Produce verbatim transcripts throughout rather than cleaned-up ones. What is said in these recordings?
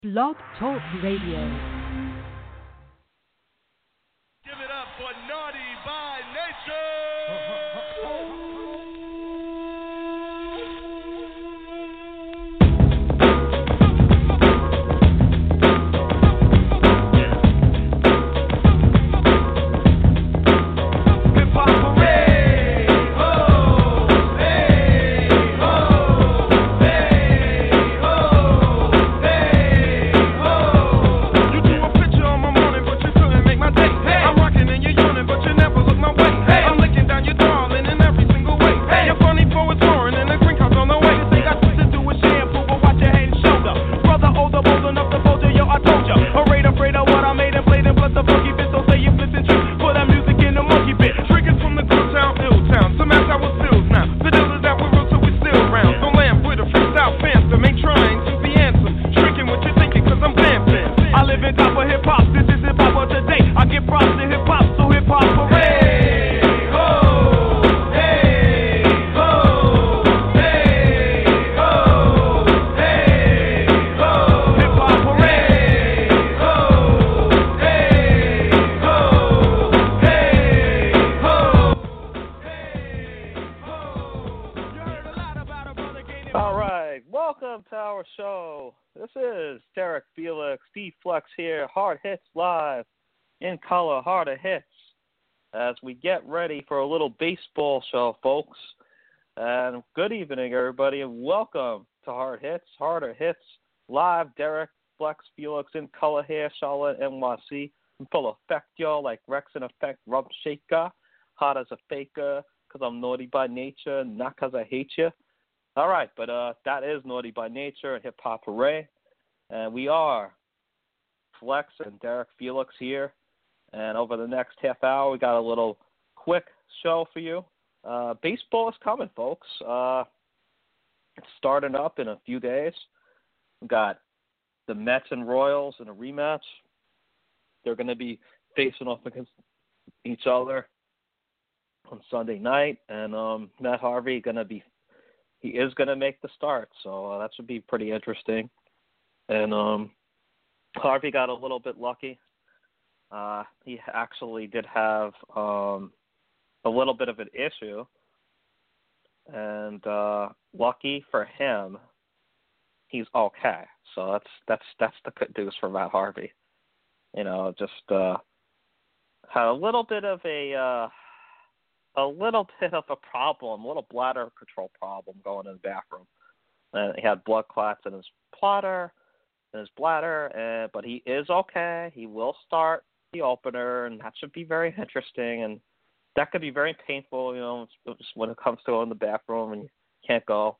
Blog Talk Radio. Give it up for Naughty by Nature! Hard Hits Live in color, Harder Hits, as we get ready for a little baseball show, folks. And good evening, everybody, and welcome to Hard Hits, Harder Hits Live. Derek, Flex, Felix in color here, Charlotte, N Y C. I'm full effect, y'all, like Rex in effect, Rump Shaker, hot as a faker, because I'm naughty by nature, not because I hate you. All right, but uh, that is Naughty by Nature and Hip Hop Hooray. And we are Flex and Derek Felix here, and over the next half hour, we got a little quick show for you. Uh, baseball is coming, folks. Uh, it's starting up in a few days. We got the Mets and Royals in a rematch. They're going to be facing off against each other on Sunday night, and um, Matt Harvey going to be he is going to make the start, so uh, that should be pretty interesting. And um. Harvey got a little bit lucky. Uh, he actually did have um, a little bit of an issue, and uh, lucky for him, he's okay. So that's that's that's the good news for Matt Harvey. You know, just uh, had a little bit of a uh, a little bit of a problem, a little bladder control problem going in the bathroom, and he had blood clots in his bladder. In his bladder, uh, but he is okay. He will start the opener, and that should be very interesting. And that could be very painful, you know, just when it comes to going to the bathroom and you can't go.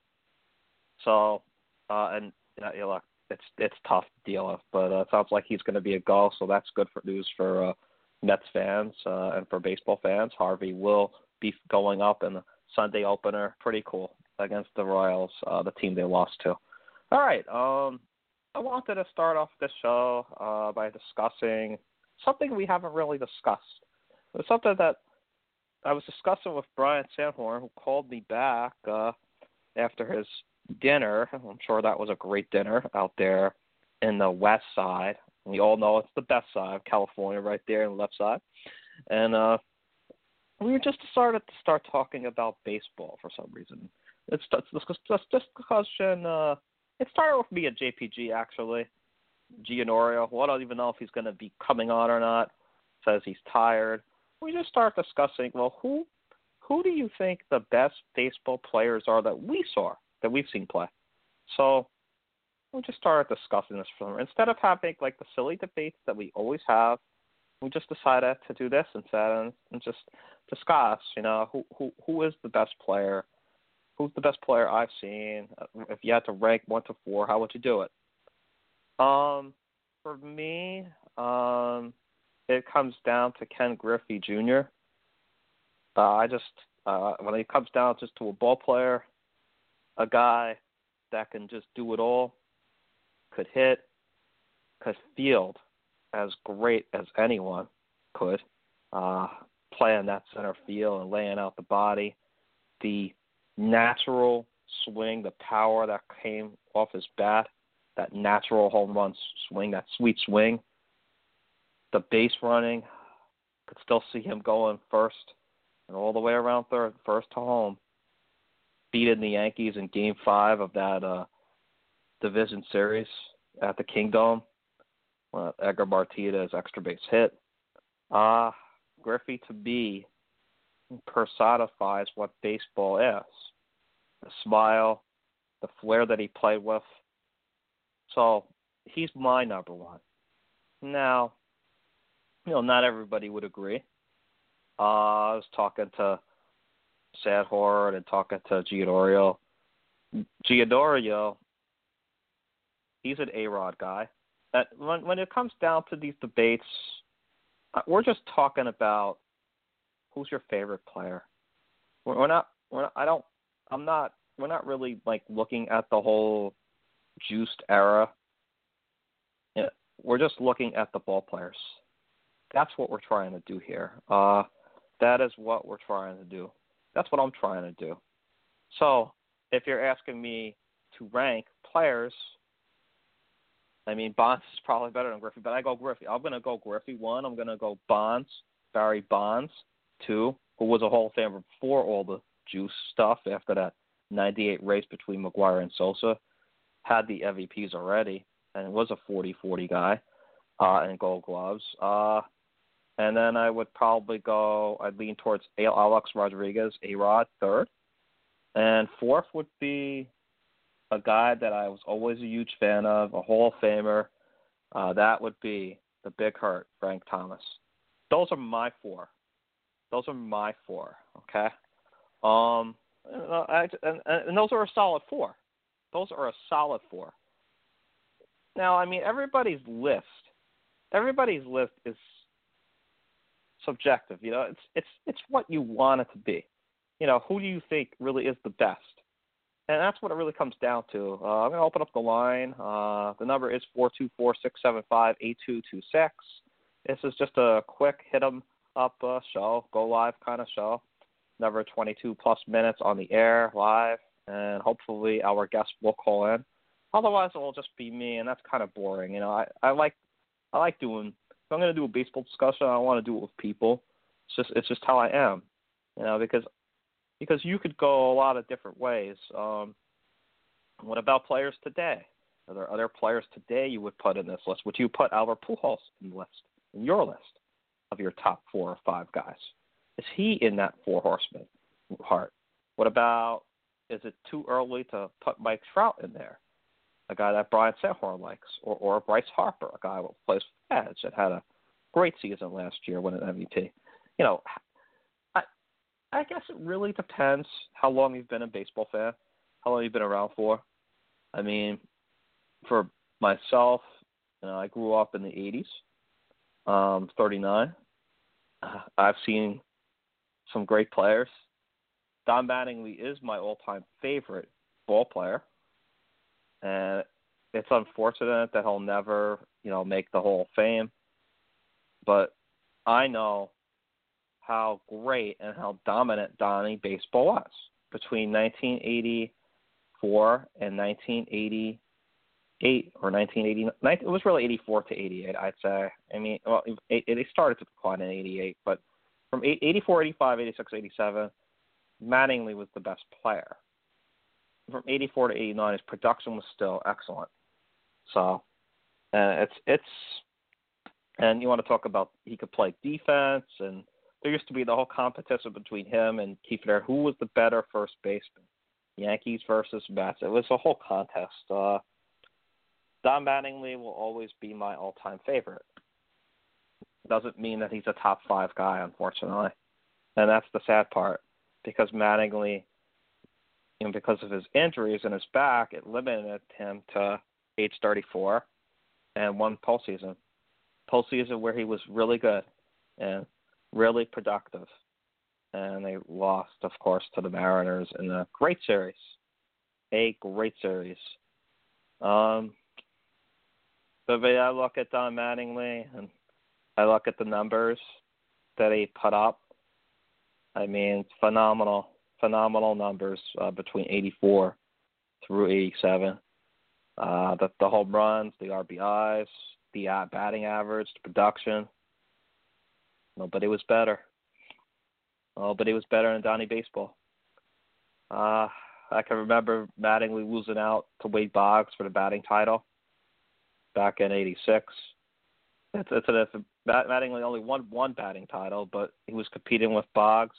So, uh, and uh, you know, it's it's tough to deal with, but uh, it sounds like he's going to be a go. So that's good for news for uh, Mets fans uh, and for baseball fans. Harvey will be going up in the Sunday opener. Pretty cool against the Royals, uh, the team they lost to. All right. Um. I wanted to start off this show uh, by discussing something we haven't really discussed. It was something that I was discussing with Brian Sanhorn, who called me back uh, after his dinner. I'm sure that was a great dinner out there in the west side. We all know it's the best side of California, right there in the left side. And uh, we were just started to start talking about baseball for some reason. It's just this discussion. Uh, It started with me at J P G, actually. Giannorio. Well, I don't even know if he's going to be coming on or not. Says he's tired. We just start discussing, well, who who do you think the best baseball players are that we saw, that we've seen play? So we just started discussing this. From, instead of having, like, the silly debates that we always have, we just decided to do this instead and, and just discuss, you know, who, who who is the best player. Who's the best player I've seen? If you had to rank one to four, how would you do it? Um, for me, um, it comes down to Ken Griffey Junior Uh, I just uh, when it comes down just to a ball player, a guy that can just do it all, could hit, could field as great as anyone could, uh, playing that center field and laying out the body, the natural swing, the power that came off his bat, that natural home run swing, that sweet swing, the base running. Could still see him going first and all the way around third, first to home, beating the Yankees in Game Five of that uh, division series at the Kingdome. Uh, Edgar Martinez extra base hit. Ah, uh, Griffey to me personifies what baseball is: the smile, the flair that he played with. So he's my number one. Now, you know, not everybody would agree. Uh, I was talking to Sadhorn and talking to Giannorio. Giannorio, he's an A-Rod guy. That when when it comes down to these debates, we're just talking about who's your favorite player. We're, we're not. We're not, I don't. I'm not. We're not really like looking at the whole juiced era. Yeah, we're just looking at the ball players. That's what we're trying to do here. Uh, that is what we're trying to do. That's what I'm trying to do. So if you're asking me to rank players, I mean, Bonds is probably better than Griffey, but I go Griffey. I'm going to go Griffey, one. I'm going to go Bonds, Barry Bonds, two, who was a Hall of Famer before all the juice stuff after that ninety-eight race between McGwire and Sosa. Had the M V Ps already and was a forty forty guy uh, and Gold Gloves. Uh, and then I would probably go, I'd lean towards Alex Rodriguez, A-Rod, third. And fourth would be a guy that I was always a huge fan of, a Hall of Famer. Uh, that would be the Big Hurt, Frank Thomas. Those are my four. Those are my four, okay? Um, and, and, and those are a solid four. Those are a solid four. Now, I mean, everybody's list, everybody's list is subjective. You know, it's it's it's what you want it to be. You know, who do you think really is the best? And that's what it really comes down to. Uh, I'm going to open up the line. Uh, the number is four two four, six seven five, eight two two six. This is just a quick hit-em-up uh, show, go-live kind of show. Number twenty-two plus minutes on the air, live, and hopefully our guests will call in. Otherwise, it will just be me, and that's kind of boring. You know, I, I like I like doing. If I'm going to do a baseball discussion, I want to do it with people. It's just it's just how I am. You know, because because you could go a lot of different ways. Um, what about players today? Are there other players today you would put in this list? Would you put Albert Pujols in the list, in your list of your top four or five guys? Is he in that four horsemen heart? What about, is it too early to put Mike Trout in there? A guy that Brian Sadhorn likes, or, or Bryce Harper, a guy who plays for Edge that had a great season last year, winning M V P. You know, I I guess it really depends how long you've been a baseball fan, how long you've been around for. I mean, for myself, you know, I grew up in the eighties, um, thirty-nine. Uh, I've seen some great players. Don Mattingly is my all-time favorite ball player. And it's unfortunate that he'll never, you know, make the Hall of Fame. But I know how great and how dominant Donnie baseball was between nineteen eighty-four and nineteen eighty-eight or nineteen eighty-nine. It was really eighty-four to eighty-eight, I'd say. I mean, well, it, it started to decline in eighty-eight, but from eighty-four, eighty-five, eighty-six, eighty-seven, Mattingly was the best player. From eighty-four to eighty-nine, his production was still excellent. So, and it's it's, and you want to talk about he could play defense, and there used to be the whole competition between him and Keith Fair, who was the better first baseman, Yankees versus Mets. It was a whole contest. Uh, Don Mattingly will always be my all-time favorite. Doesn't mean that he's a top five guy, unfortunately, and that's the sad part, because Mattingly, you know, because of his injuries in his back, it limited him to age thirty-four and one postseason. Postseason where he was really good and really productive. And they lost, of course, to the Mariners in a great series. A great series. Um, but I look at Don Mattingly and I look at the numbers that he put up. I mean, phenomenal. Phenomenal numbers uh, between eighty-four through eighty-seven. Uh, the, the home runs, the R B Is, the uh, batting average, the production. Nobody was better. Nobody was better than Donnie Baseball. Uh, I can remember Mattingly losing out to Wade Boggs for the batting title back in eighty-six. It's, it's, it's a, Mattingly only won one batting title, but he was competing with Boggs,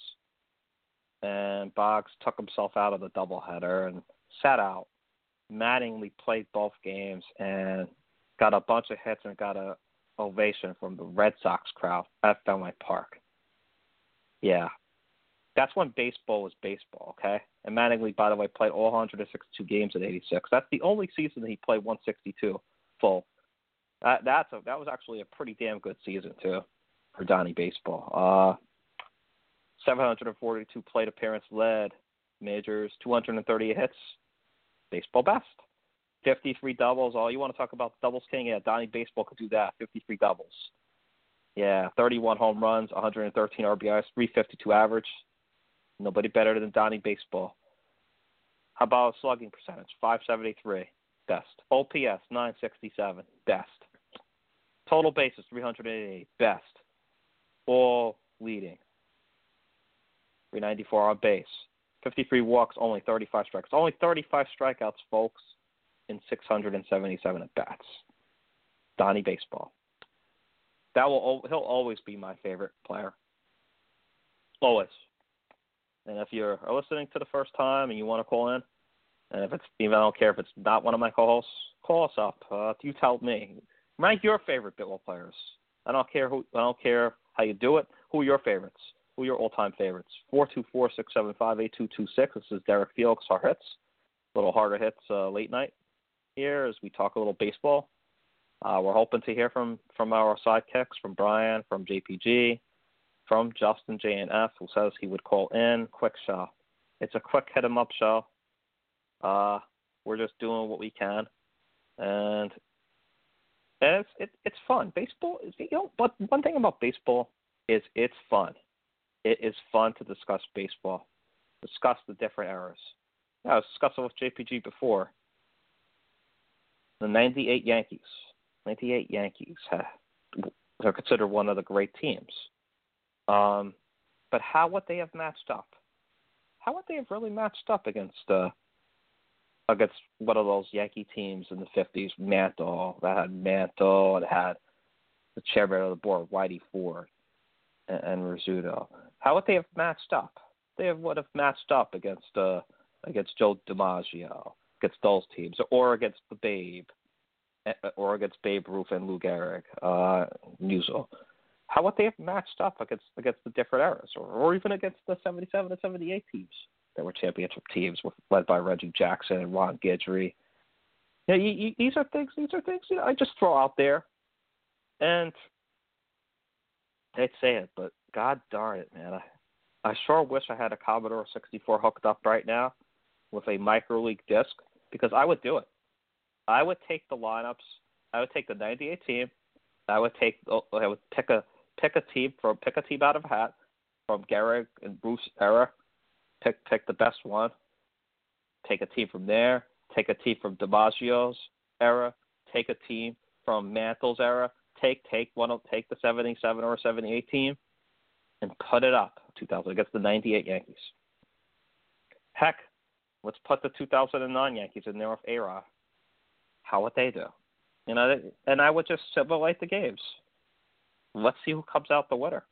and Boggs took himself out of the doubleheader and sat out. Mattingly played both games and got a bunch of hits and got a ovation from the Red Sox crowd at Fenway Park. Yeah. That's when baseball was baseball, okay? And Mattingly, by the way, played all one hundred sixty-two games in eighty-six. That's the only season that he played one sixty-two full. That that's a, that was actually a pretty damn good season, too, for Donnie Baseball. Uh, seven hundred forty-two plate appearance led majors, two hundred thirty hits, baseball best. fifty-three doubles. Oh, you want to talk about doubles king? Yeah, Donnie Baseball could do that. fifty-three doubles. Yeah, thirty-one home runs, one hundred thirteen R B Is, three fifty-two average. Nobody better than Donnie Baseball. How about slugging percentage? five seventy-three, best. O P S, nine sixty-seven, best. Total bases, three hundred eighty-eight, best. All leading. three ninety-four on base. fifty-three walks, only thirty-five strikes. Only thirty-five strikeouts, folks, in six hundred seventy-seven at-bats. Donnie Baseball. That will he'll always be my favorite player. Always. And if you're listening to the first time and you want to call in, and if it's even I don't care if it's not one of my co-hosts, call us up. Uh, you tell me. Rank your favorite baseball players. I don't care who. I don't care how you do it. Who are your favorites? Who are your all-time favorites? Four two four six seven five eight two two six. This is Derek Felix, Hard Hits. A little harder hits uh, late night here as we talk a little baseball. Uh, we're hoping to hear from, from our sidekicks, from Brian, from J P G, from Justin J N F, who says he would call in. Quick show. It's a quick hit-em-up show. Uh, we're just doing what we can, and, and it's it, it's fun. Baseball, is, you know, but one thing about baseball is it's fun. It is fun to discuss baseball, discuss the different eras. Yeah, I was discussing with J P G before. The ninety-eight Yankees. ninety-eight Yankees are considered one of the great teams. Um, but how would they have matched up? How would they have really matched up against uh, against one of those Yankee teams in the fifties? Mantle, that had Mantle, it had the chairman of the board, Whitey Ford, and, and Rizzuto. How would they have matched up? They would have matched up against uh, against Joe DiMaggio, against those teams, or against the Babe, or against Babe Ruth and Lou Gehrig, uh, Musial. How would they have matched up against against the different eras, or, or even against the seventy-seven and seventy-eight teams that were championship teams, with, led by Reggie Jackson and Ron Guidry? Yeah, you, you, these are things. These are things you know, I just throw out there, and I'd say it, but God darn it, man, I I sure wish I had a Commodore sixty-four hooked up right now with a micro league disc, because I would do it. I would take the lineups. I would take the ninety-eight team. I would take. I would pick a pick a team from pick a team out of a hat from Gehrig and Bruce era. Pick pick the best one. Take a team from there. Take a team from DiMaggio's era. Take a team from Mantle's era. Take take one. Take the seventy-seven or seventy-eight team, and put it up two thousand against the ninety-eight Yankees. Heck, let's put the two thousand nine Yankees in there with A-Rod. How would they do? You know, and I would just simulate the games. Let's see who comes out the winner.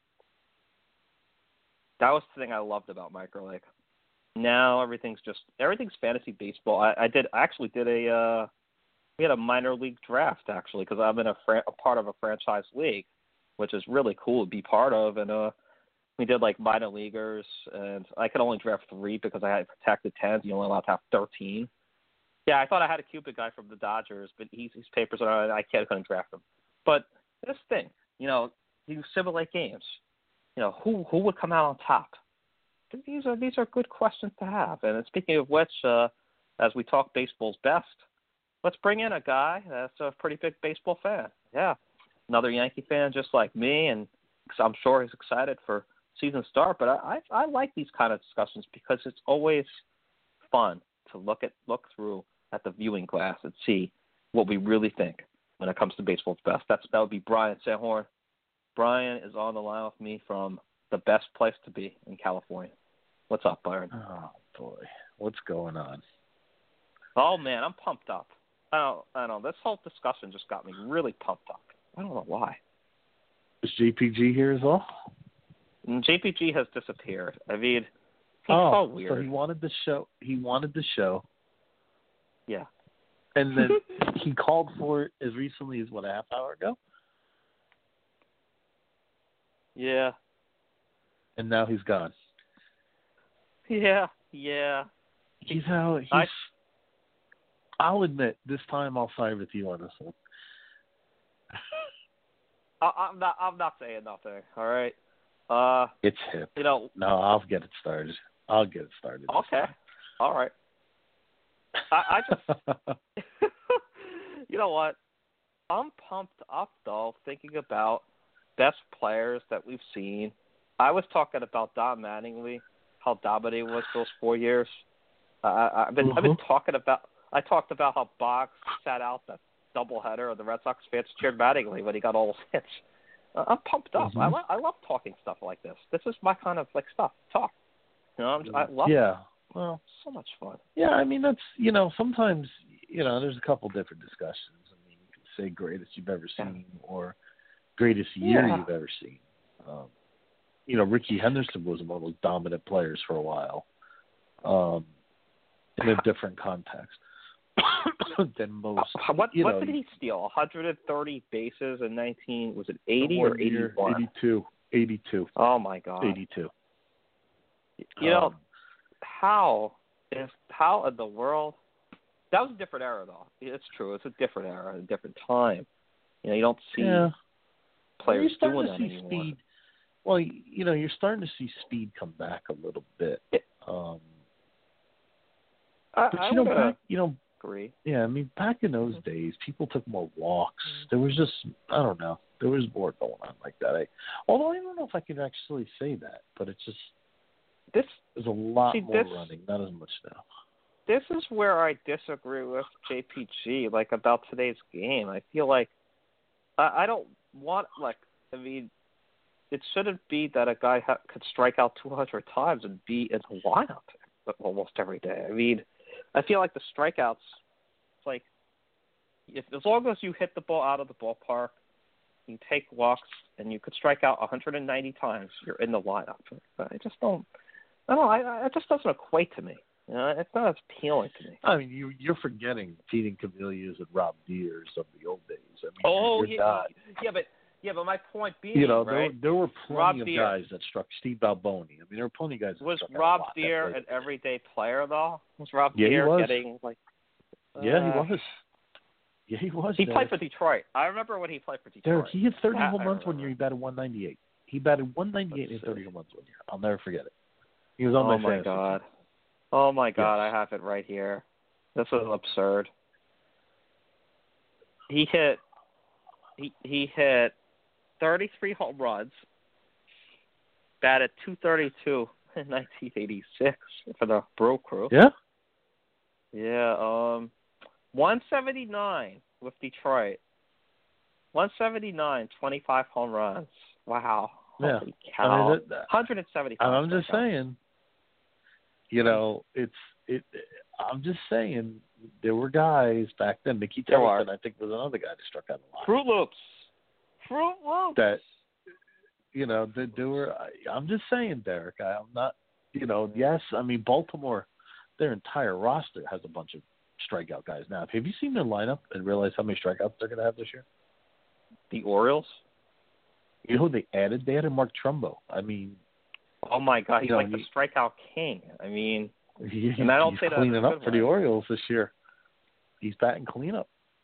That was the thing I loved about Micro League. Now everything's just everything's fantasy baseball. I, I did I actually did a uh, we had a minor league draft actually because I'm in a, fran- a part of a franchise league, which is really cool to be part of. And uh, we did like minor leaguers, and I could only draft three because I had protected tens. You're only allowed to have thirteen. Yeah, I thought I had a Cupid guy from the Dodgers, but he's, his papers are I can't couldn't draft him. But this thing, you know, you simulate games. You know, who who would come out on top? These are these are good questions to have. And speaking of which, uh, as we talk baseball's best, let's bring in a guy that's a pretty big baseball fan. Yeah, another Yankee fan just like me, and I'm sure he's excited for season start. But I I, I like these kind of discussions because it's always fun to look at look through at the viewing glass and see what we really think when it comes to baseball's best. That's that would be Brian Sandhorn. Brian is on the line with me from the best place to be in California. What's up, Byron? Oh boy, what's going on? Oh man, I'm pumped up. I don't, I don't know. This whole discussion just got me really pumped up. I don't know why. Is J P G here as well? And J P G has disappeared. I mean, he's oh, so weird. So he wanted the show. He wanted the show. Yeah. And then he called for it as recently as what, a half hour ago? Yeah. And now he's gone. Yeah, yeah. He's how he's. I, I'll admit, this time I'll side with you on this one. I, I'm not. I'm not saying nothing. All right. Uh, it's hip. You know. No, I'll get it started. I'll get it started. Okay. All right. I, I just. You know what? I'm pumped up though, thinking about best players that we've seen. I was talking about Don Mattingly, how dominating was those four years. Uh, I've been. Mm-hmm. I've been talking about. I talked about how Boggs sat out that doubleheader, and the Red Sox fans cheered Mattingly when he got all those hits. Uh, I'm pumped up. Mm-hmm. I, lo- I love talking stuff like this. This is my kind of like stuff. Talk. You know, I'm just, I love yeah. it. Well, so much fun. Yeah, I mean that's you know sometimes you know there's a couple different discussions. I mean, you can say greatest you've ever seen yeah. or greatest year yeah. you've ever seen. Um, you know, Ricky Henderson was one of those dominant players for a while, um, in a different context than most. Uh, what you what know, did he steal? one hundred thirty bases in nineteen. Was it eighty or eighty-one? eighty-two. eighty-two. Oh my God. eighty-two. You um, know, how is how in the world? That was a different era, though. It's true. It's a different era, a different time. You know, you don't see yeah. players well, doing to that see anymore. Speed. Well, you know, you're starting to see speed come back a little bit. It, um, I, but I you know, would back, you know, agree. Yeah, I mean, back in those mm-hmm. days, people took more walks. Mm-hmm. There was just, I don't know, there was more going on like that. I, although I don't know if I can actually say that, but it's just this. There's a lot see, more this, running, not as much now. This is where I disagree with J P G, like about today's game. I feel like I, I don't want like I mean. It shouldn't be that a guy ha- could strike out two hundred times and be in the lineup almost every day. I mean, I feel like the strikeouts, it's like, if, as long as you hit the ball out of the ballpark, you take walks, and you could strike out one hundred ninety times, you're in the lineup. I just don't, I don't know, I, it just doesn't equate to me. You know, it's not as appealing to me. I mean, you, you're forgetting Feeding Camellias and Rob Deers of the old days. I mean, oh, you're yeah, not, yeah, but Yeah, but my point being, you know, right, there, there were plenty Rob of Deere, guys that struck Steve Balboni. I mean, there were plenty of guys that was struck Rob out a lot Deere that an everyday player though? Was Rob yeah, Deere he was. getting like? Uh, yeah, he was. Yeah, he was. He Derek. played for Detroit. I remember when he played for Detroit. Derek, he hit thirty that home I runs one remember. year. He batted one ninety-eight. He batted one ninety-eight and thirty home runs one year. I'll never forget it. He was on oh my my fantasy god! team. Oh my god! Yes. I have it right here. This is absurd. He hit. He he hit thirty-three home runs. Batted two thirty-two in nineteen eighty-six for the Bro Crew. Yeah. Yeah. Um, one seventy-nine with Detroit. one seventy-nine, twenty-five home runs. Wow. Yeah. Holy cow. I mean, that, one hundred seventy-five. I'm just saying. You know, it's it. I'm just saying there were guys back then. Mickey Tellison, I think, was another guy that struck out a lot. Fruit Loops. Fruit Loops. That, you know, that there were. I'm just saying, Derek. I'm not. You know, yes. I mean, Baltimore, their entire roster has a bunch of strikeout guys now. Have you seen their lineup and realized how many strikeouts they're going to have this year? The Orioles. You know who they added? They added Mark Trumbo. I mean, oh my God, he's you know, like he, the strikeout king. I mean, he, and I don't he's say that cleaning up for way. the Orioles this year. He's batting cleanup.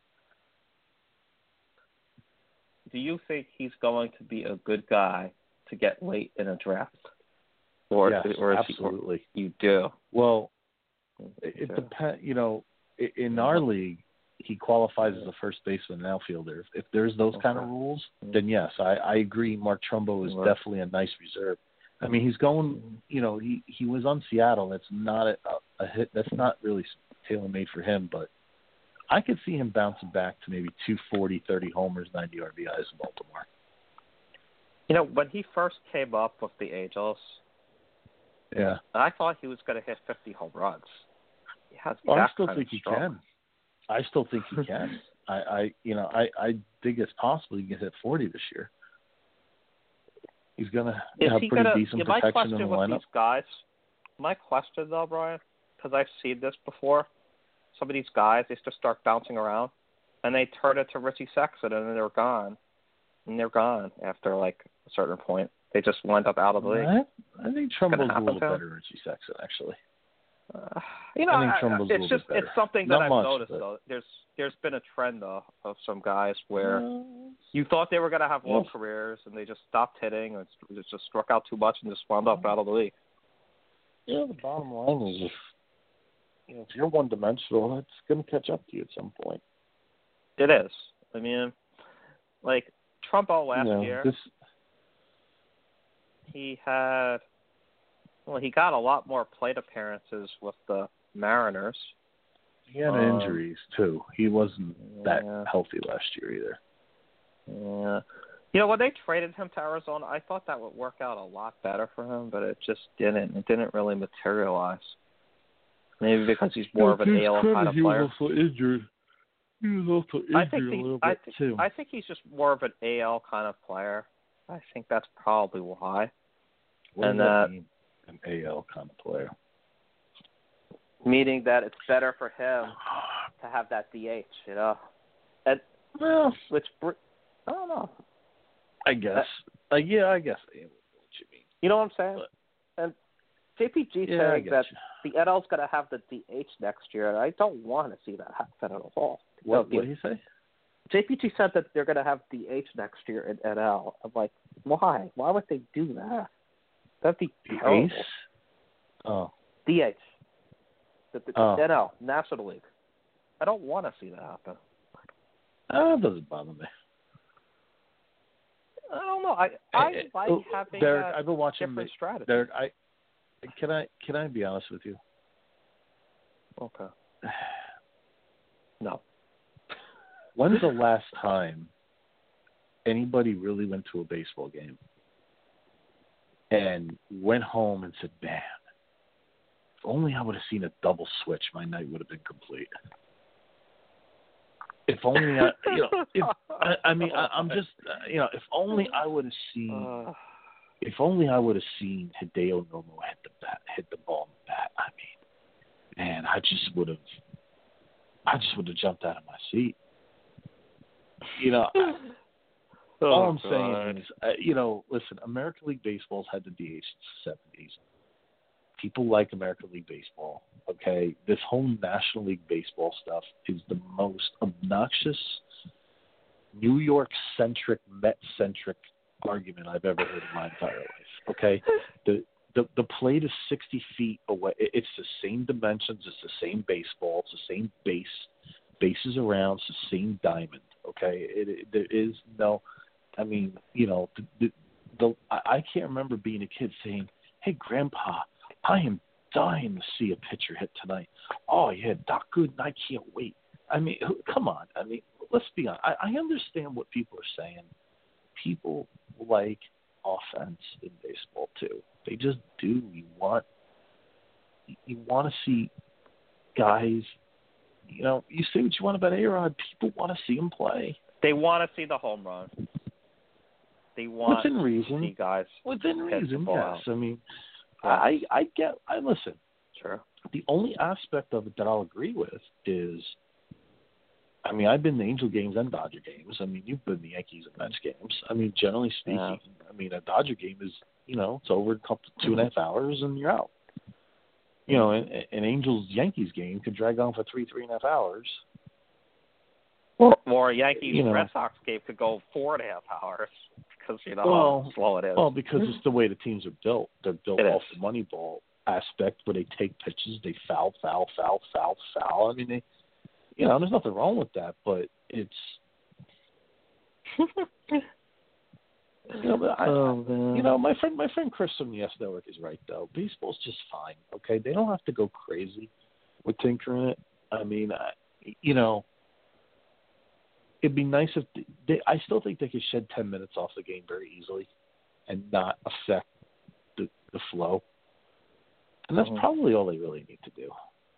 Do you think he's going to be a good guy to get late in a draft? Or, yes, or is absolutely. He, or you do. Well, it, it depends. You know, in our league, he qualifies as a first baseman and outfielder. If, if there's those okay. kind of rules, then yes, I, I agree. Mark Trumbo is right. definitely a nice reserve. I mean, he's going. You know, he, he was on Seattle. That's not a, a hit. That's not really tailor made for him. But I could see him bouncing back to maybe two forty, thirty homers, ninety R B Is in Baltimore. You know, when he first came up with the Angels, Yeah. I thought he was going to hit fifty home runs. He has Well, I that still kind think of he stroke. can. I still think he can. I, I, you know, I, I think it's possible he can hit forty this year. He's gonna Is have he pretty gonna, decent yeah, my protection question in the with lineup. these guys, my question though, Brian, because I've seen this before, some of these guys, they just start bouncing around, and they turn it to Richie Sexton, and then they're gone. And they're gone after, like, a certain point. They just wind up out of the league. I, I think Trumbo's a happen little to him. better than Richie Sexton, actually. Uh, you know, I think I- Trumbo's a it's little just bit better. it's something Not that I've much, noticed but- though. There's there's been a trend though of some guys where Uh, you thought they were going to have long Yes. careers and they just stopped hitting and just just struck out too much and just wound up out of the league. Yeah, the bottom line is if, you know, if you're one-dimensional, that's going to catch up to you at some point. It is. I mean, like Trumbo last you know, year, This, he had well, he got a lot more plate appearances with the Mariners. he had Um, injuries, too. He wasn't that yeah. healthy last year either. Yeah. You know, when they traded him to Arizona, I thought that would work out a lot better for him, but it just didn't. It didn't really materialize. Maybe because he's more of an A L kind of player. He was also injured. He was also injured I think a he, little I bit, think, too. I think he's just more of an A L kind of player. I think that's probably why. What and does that uh, mean, an A L kind of player? Meaning that it's better for him to have that D H, you know. And Well, which I don't know. I guess. Uh, yeah, I guess I know what you mean. You know what I'm saying? But, and J P G yeah, I saying get that you. the N L's going to have the D H next year, and I don't want to see that happen at all. What, No, what did he say? J P G said that they're going to have D H next year in N L. I'm like, why? Why would they do that? That'd be terrible. Ace? Oh. D H. The, the, Oh. N L, National League. I don't want to see that happen. That doesn't bother me. I don't know. I I Hey, like oh, having Derek, a I've been watching different strategy. Derek, I can I can I be honest with you? Okay. No. When's the last time anybody really went to a baseball game and went home and said, "Man, if only I would have seen a double switch, my night would have been complete." If only I, you know, if I, I mean, I, I'm just, uh, you know, if only I would have seen, Uh, if only I would have seen Hideo Nomo hit the bat, hit the ball in the bat. I mean, man, I just would have, I just would have jumped out of my seat. You know, I, oh, all I'm God. saying is, uh, you know, listen, American League Baseball's had the D H since the seventies. People like American League Baseball, okay? This whole National League Baseball stuff is the most obnoxious, New York-centric, Met-centric argument I've ever heard in my entire life, okay? The the the plate is sixty feet away. It's the same dimensions. It's the same baseball. It's the same base. Bases around. It's the same diamond, okay? It, it, there is no, I mean, you know, the, the, the I, I can't remember being a kid saying, "Hey, Grandpa, I am dying to see a pitcher hit tonight. Oh, yeah, Doc Gooden, I can't wait." I mean, who- come on. I mean, let's be honest. I, I understand what people are saying. People like offense in baseball, too. They just do. You want you want to see guys, you know, you say what you want about A-Rod. People want to see him play. They want to see the home run. They want Within to reason. see guys. Within hit the reason, ball yes. out. I mean, Yeah. I, I get, I listen. Sure. The only aspect of it that I'll agree with is, I mean, I've been to Angel games and Dodger games. I mean, you've been to the Yankees and Mets games. I mean, generally speaking, Yeah. I mean, a Dodger game is, you know, it's over in a couple, two and a half hours and you're out. You know, an, an Angels Yankees game could drag on for three, three and a half hours. Or a Yankees You know. Red Sox game could go four and a half hours because you know Well, how slow it is. Well, because it's the way the teams are built. They're built It off is. the money ball aspect where they take pitches, they foul, foul, foul, foul, foul. I mean, they, you know, there's nothing wrong with that, but it's, you know, but I, Oh, man. you know, my friend, my friend Chris from the Yes Network is right though. Baseball's just fine. Okay, they don't have to go crazy with tinkering it. I mean, I, you know, it'd be nice if they, they. I still think they could shed ten minutes off the game very easily, and not affect the the flow. And that's mm-hmm. probably all they really need to do.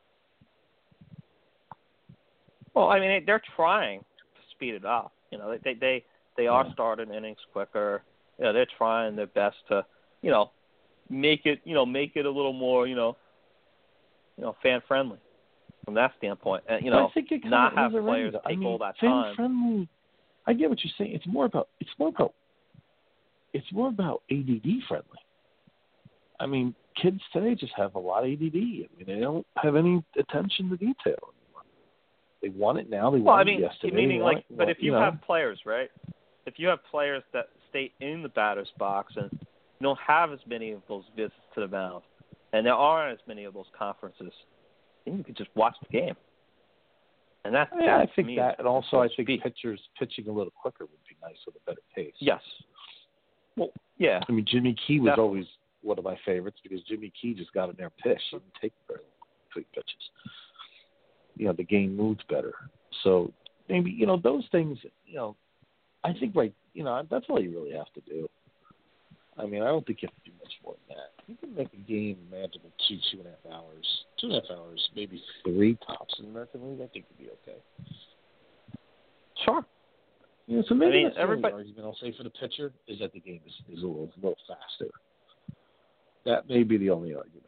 Well, I mean, they're trying to speed it up. You know, they they they are yeah. starting innings quicker. You know, they're trying their best to, you know, make it, you know, make it a little more, you know, you know, fan friendly from that standpoint. And you know, I think it not have players already, take I mean, all that fan time. Friendly. I get what you're saying. It's more about. It's more about. It's more about A D D friendly. I mean, kids today just have a lot of A D D. I mean, they don't have any attention to detail anymore. They want it now. They well, want I mean, it yesterday. meaning like, it, but well, if you, you know, have players, right? If you have players that stay in the batter's box and you don't have as many of those visits to the mound, and there aren't as many of those conferences, then you could just watch the game. And that's, yeah, that I think me that, and also I think speed. pitchers pitching a little quicker would be nice with a better pace. Yes. Well, yeah. I mean, Jimmy Key was Definitely. always one of my favorites because Jimmy Key just got in there and pitched. He didn't take very quick pitches. You know, the game moved better. So maybe, you know, those things, you know, I think, right, you know, that's all you really have to do. I mean, I don't think you have to do much more than that. You can make a game manageable two, two and a half hours, two and a half hours, maybe three tops in the American League. I think would be okay. Sure. Yeah, so maybe I mean, that's the everybody... only argument I'll say for the pitcher is that the game is, is a little, little faster. That may be the only argument.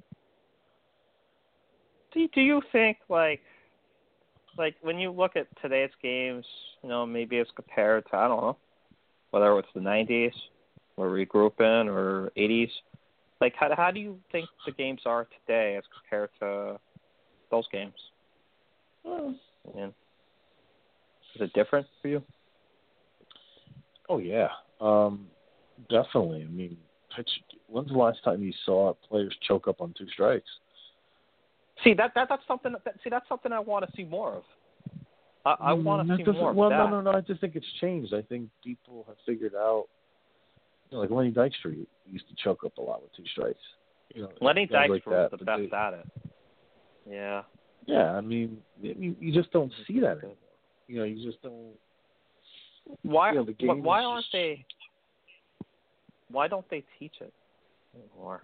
Do do you think like like when you look at today's games, you know, maybe as compared to I don't know, whether it's the nineties or regrouping or eighties, like how how do you think the games are today as compared to those games? Well, I mean, is it different for you? Oh yeah, um, definitely. I mean, pitch. When's the last time you saw players choke up on two strikes? See that, that that's something. That, see that's something I want to see more of. I, I want to see more of well, that. Well, no, no, no. I just think it's changed. I think people have figured out. You know, like Lenny Dykstra used to choke up a lot with two strikes. You know, Lenny Dykstra like was that, the best they, at it. Yeah. Yeah, I mean, you, you just don't see that anymore. You know, you just don't. Why? You know, the game why is aren't just, they? Why don't they teach it anymore?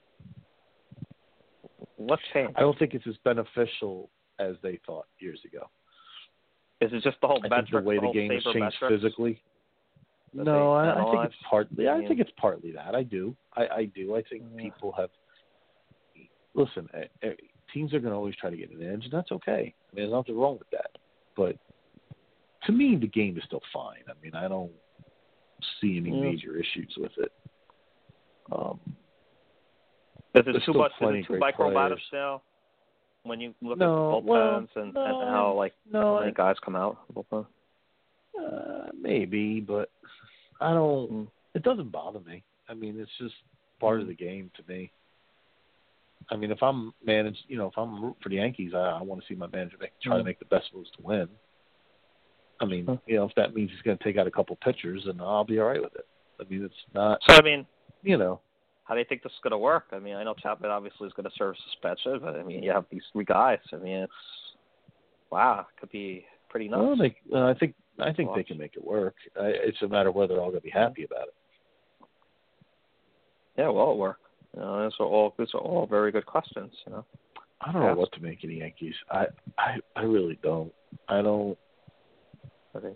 What's changed? I don't think it's as beneficial as they thought years ago. Is it just the whole I metrics, think the way the, the whole game has changed metrics physically. No, I, I think it's partly. I, I mean, think it's partly that. I do. I, I do. I think yeah. people have. Listen, uh, uh, teams are going to always try to get an edge, and that's okay. I mean, there's nothing wrong with that. But to me, the game is still fine. I mean, I don't see any yeah. major issues with it. Um, is it too much? Is it too micromanaged now? When you look no, at the bullpens well, and, no, and how like no, how many guys come out bullpen? Uh, maybe, but I don't. Mm. It doesn't bother me. I mean, it's just part mm. of the game to me. I mean, if I'm managed, you know, if I'm rooting for the Yankees, I, I want to see my manager make, try mm. to make the best moves to win. I mean, huh. you know, if that means he's going to take out a couple pitchers, then I'll be all right with it. I mean, it's not. So I mean, you know, how do you think this is going to work? I mean, I know Chapman obviously is going to serve suspension, but I mean, you have these three guys. I mean, it's wow, it could be pretty nuts. Well, they, uh, I think I think they can make it work. I, it's a matter of whether they're all going to be happy about it. Yeah, well, it'll work. You know, those are all those are all very good questions. You know, I don't yeah. know what to make of the Yankees. I, I I really don't. I don't. Okay.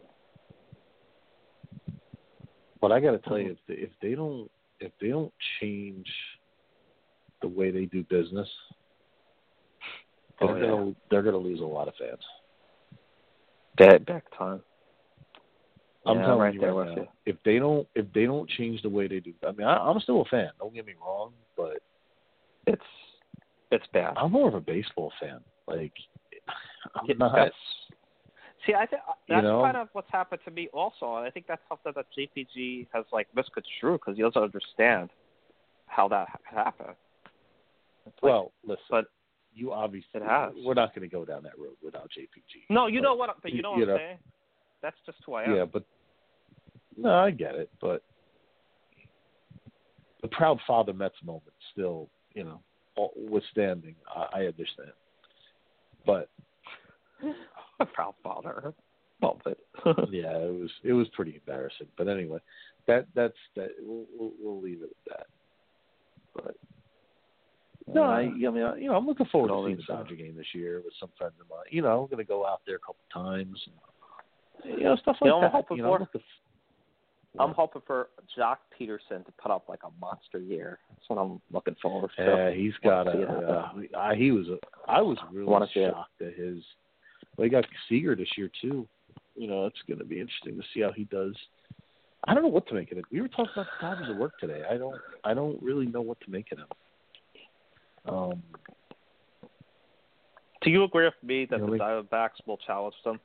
But I got to tell you, if they, if they don't if they don't change the way they do business, oh, they're yeah. gonna they're gonna lose a lot of fans. Dead back time. I'm yeah, telling right you there right with now, you. if they don't if they don't change the way they do, I mean, I, I'm still a fan. Don't get me wrong, but it's it's bad. I'm more of a baseball fan. Like, I'm yeah, not. That's, see, I think that's you know, kind of what's happened to me also, and I think that's something that J P G has like misconstrued because he doesn't understand how that happened. Like, well, listen, but you obviously it has. We're not going to go down that road without J P G. No, you but, know what? But you know what you I'm know, saying. That's just who I am. Yeah, but no, I get it. But the proud father Mets moment still, you know, withstanding, I, I understand. But a proud father. Well, but yeah, it was it was pretty embarrassing. But anyway, that that's that. We'll we'll, we'll leave it at that. But no, I, I mean, you know, I'm looking forward to seeing the Dodger game this year with some friends of mine. You know, I'm going to go out there a couple times, and, you know, stuff like you know, that. I'm hoping you know, for, I'm, I'm hoping for Jock Peterson to put up like a monster year. That's what I'm looking forward to. Yeah, he's got a. Uh, I, he was. A, I was really shocked at his. Well, he got Seager this year too. You know, it's going to be interesting to see how he does. I don't know what to make of it. We were talking about the Dodgers at work today. I don't. I don't really know what to make of him. Um, Do you agree with me that you know, the Diamondbacks will challenge them?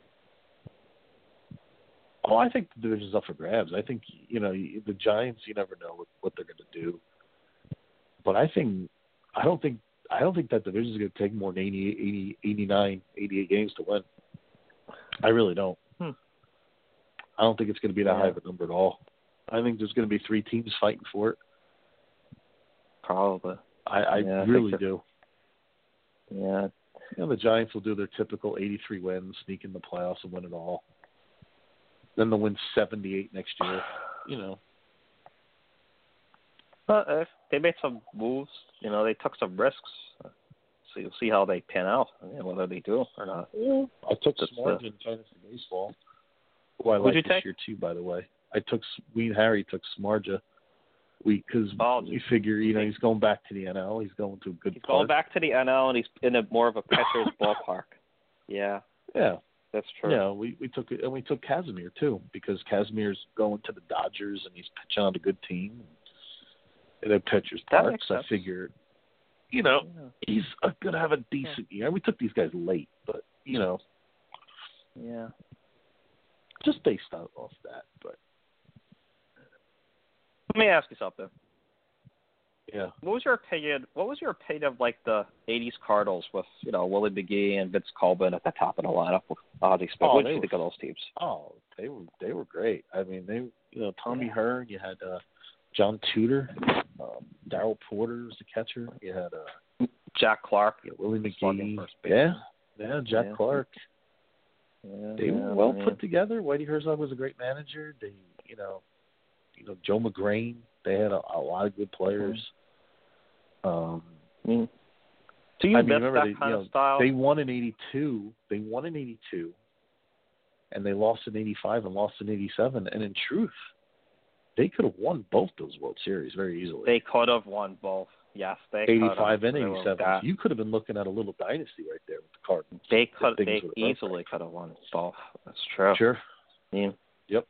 Oh, I think the division's up for grabs. I think, you know, the Giants, you never know what, what they're going to do. But I think, I don't think, I don't think that division's going to take more than eighty, eighty, eighty-nine, eighty-eight games to win. I really don't. Hmm. I don't think it's going to be that yeah. high of a number at all. I think there's going to be three teams fighting for it. Probably. I, I yeah, really I do. Yeah. You know, the Giants will do their typical eighty-three wins, sneak in the playoffs, and win it all. Then they'll win seventy-eight next year. You know. But if they made some moves, you know, they took some risks. So you'll see how they pan out, you know, whether they do or not. Yeah. I took Smart in fantasy baseball. Who I like this take? year too, by the way. I took Ween Harry took Smarja. We because oh, we figure you know he's going back to the N L. He's going to a good. He's park. going back to the N L and he's in a more of a pitcher's ballpark. Yeah. Yeah. That's true. Yeah, we we took and we took Casimir too because Casimir's going to the Dodgers and he's pitching on a good team. In a pitcher's park, so I figure, you know, yeah. he's going to have a decent yeah. year. We took these guys late, but you know, yeah, just based on off that. But let me ask you something. Yeah. What was your opinion? What was your opinion of like the eighties Cardinals with you know Willie McGee and Vince Coleman at the top of the lineup? What did oh, you think of those teams? Oh, they were they were great. I mean, they you know Tommy yeah. Hearn. You had uh, John Tudor, um, Darryl Porter was the catcher. You had uh, Jack Clark, yeah, Willie McGee. Yeah, yeah, Jack yeah. Clark. Yeah, they yeah, were well yeah. put together. Whitey Herzog was a great manager. They, you know, you know Joe McGrain. They had a, a lot of good players. Um, mm. Do you I mean, miss remember that they, kind you know, of style? They won in eighty-two. They won in eighty-two, and they lost in eighty-five and lost in eighty-seven. And in truth, they could have won both those World Series very easily. They could have won both. Yes, they eighty-five could have. and eighty-seven. So you could have been looking at a little dynasty right there with the Cardinals. They could. They easily could have won both. That's true. Sure. Yeah. Yep.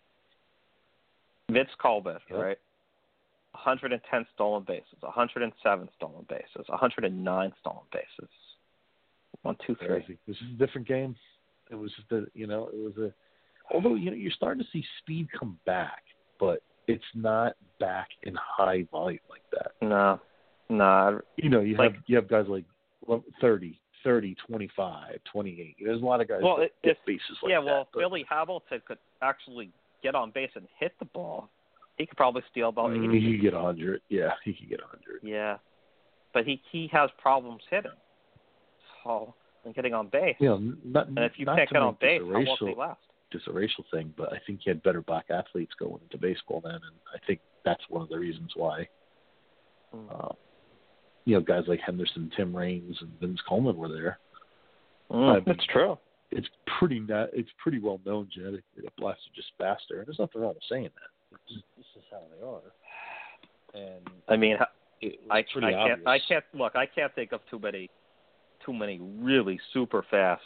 Vince Coleman, yep. right? one hundred ten stolen bases, one hundred seven stolen bases, one hundred nine stolen bases. One, two, three. Crazy. This is a different game. It was just a, you know, it was a. Although you know you're starting to see speed come back, but it's not back in high volume like that. No, no. You know, you like, have you have guys like thirty, thirty, twenty-five, twenty-eight. There's a lot of guys well, that it, get bases like yeah, that. Yeah, well, but, if Billy Hamilton could actually get on base and hit the ball, he could probably steal about eighty. Mm, he could get one hundred. Yeah, he could get one hundred. Yeah, but he he has problems hitting. So, and getting on base. You know, not, and if you not can't get on base, how long will he last? It's a racial thing, but I think he had better black athletes going into baseball then, and I think that's one of the reasons why. Mm. Uh, you know, guys like Henderson, Tim Raines, and Vince Coleman were there. Mm, I mean, that's true. It's pretty not, It's pretty well known genetically that blacks are just faster, and there's nothing wrong with saying that. It's just, this is how they are. And I mean, I, I can't. Obvious. I can't look. I can't think of too many, too many really super fast.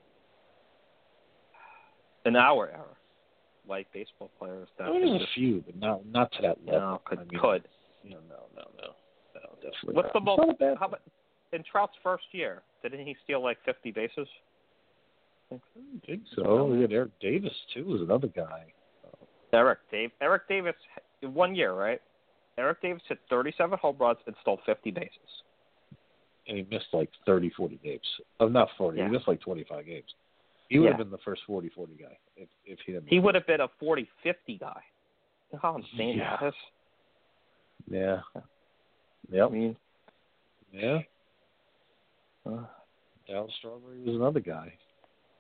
In our era, white baseball players. That well, there's a few, but not not to that level. No, could I mean, could. No, no, no, no, no, definitely. What's not. the most? Bad how about in Trout's first year? Didn't he steal like fifty bases? I think, I think so. We had Eric Davis too. Was another guy. Eric Dave. Eric Davis in one year, right? Eric Davis hit thirty-seven home runs and stole fifty bases. And he missed like thirty, forty games. Oh, not forty. Yeah. He missed like twenty-five games. He would yeah. have been the first forty forty guy if, if he didn't. He would have been a forty fifty guy. You know how insane yeah. that is? Yeah. Yep. I mean, yeah. Uh, Darryl Strawberry was another guy.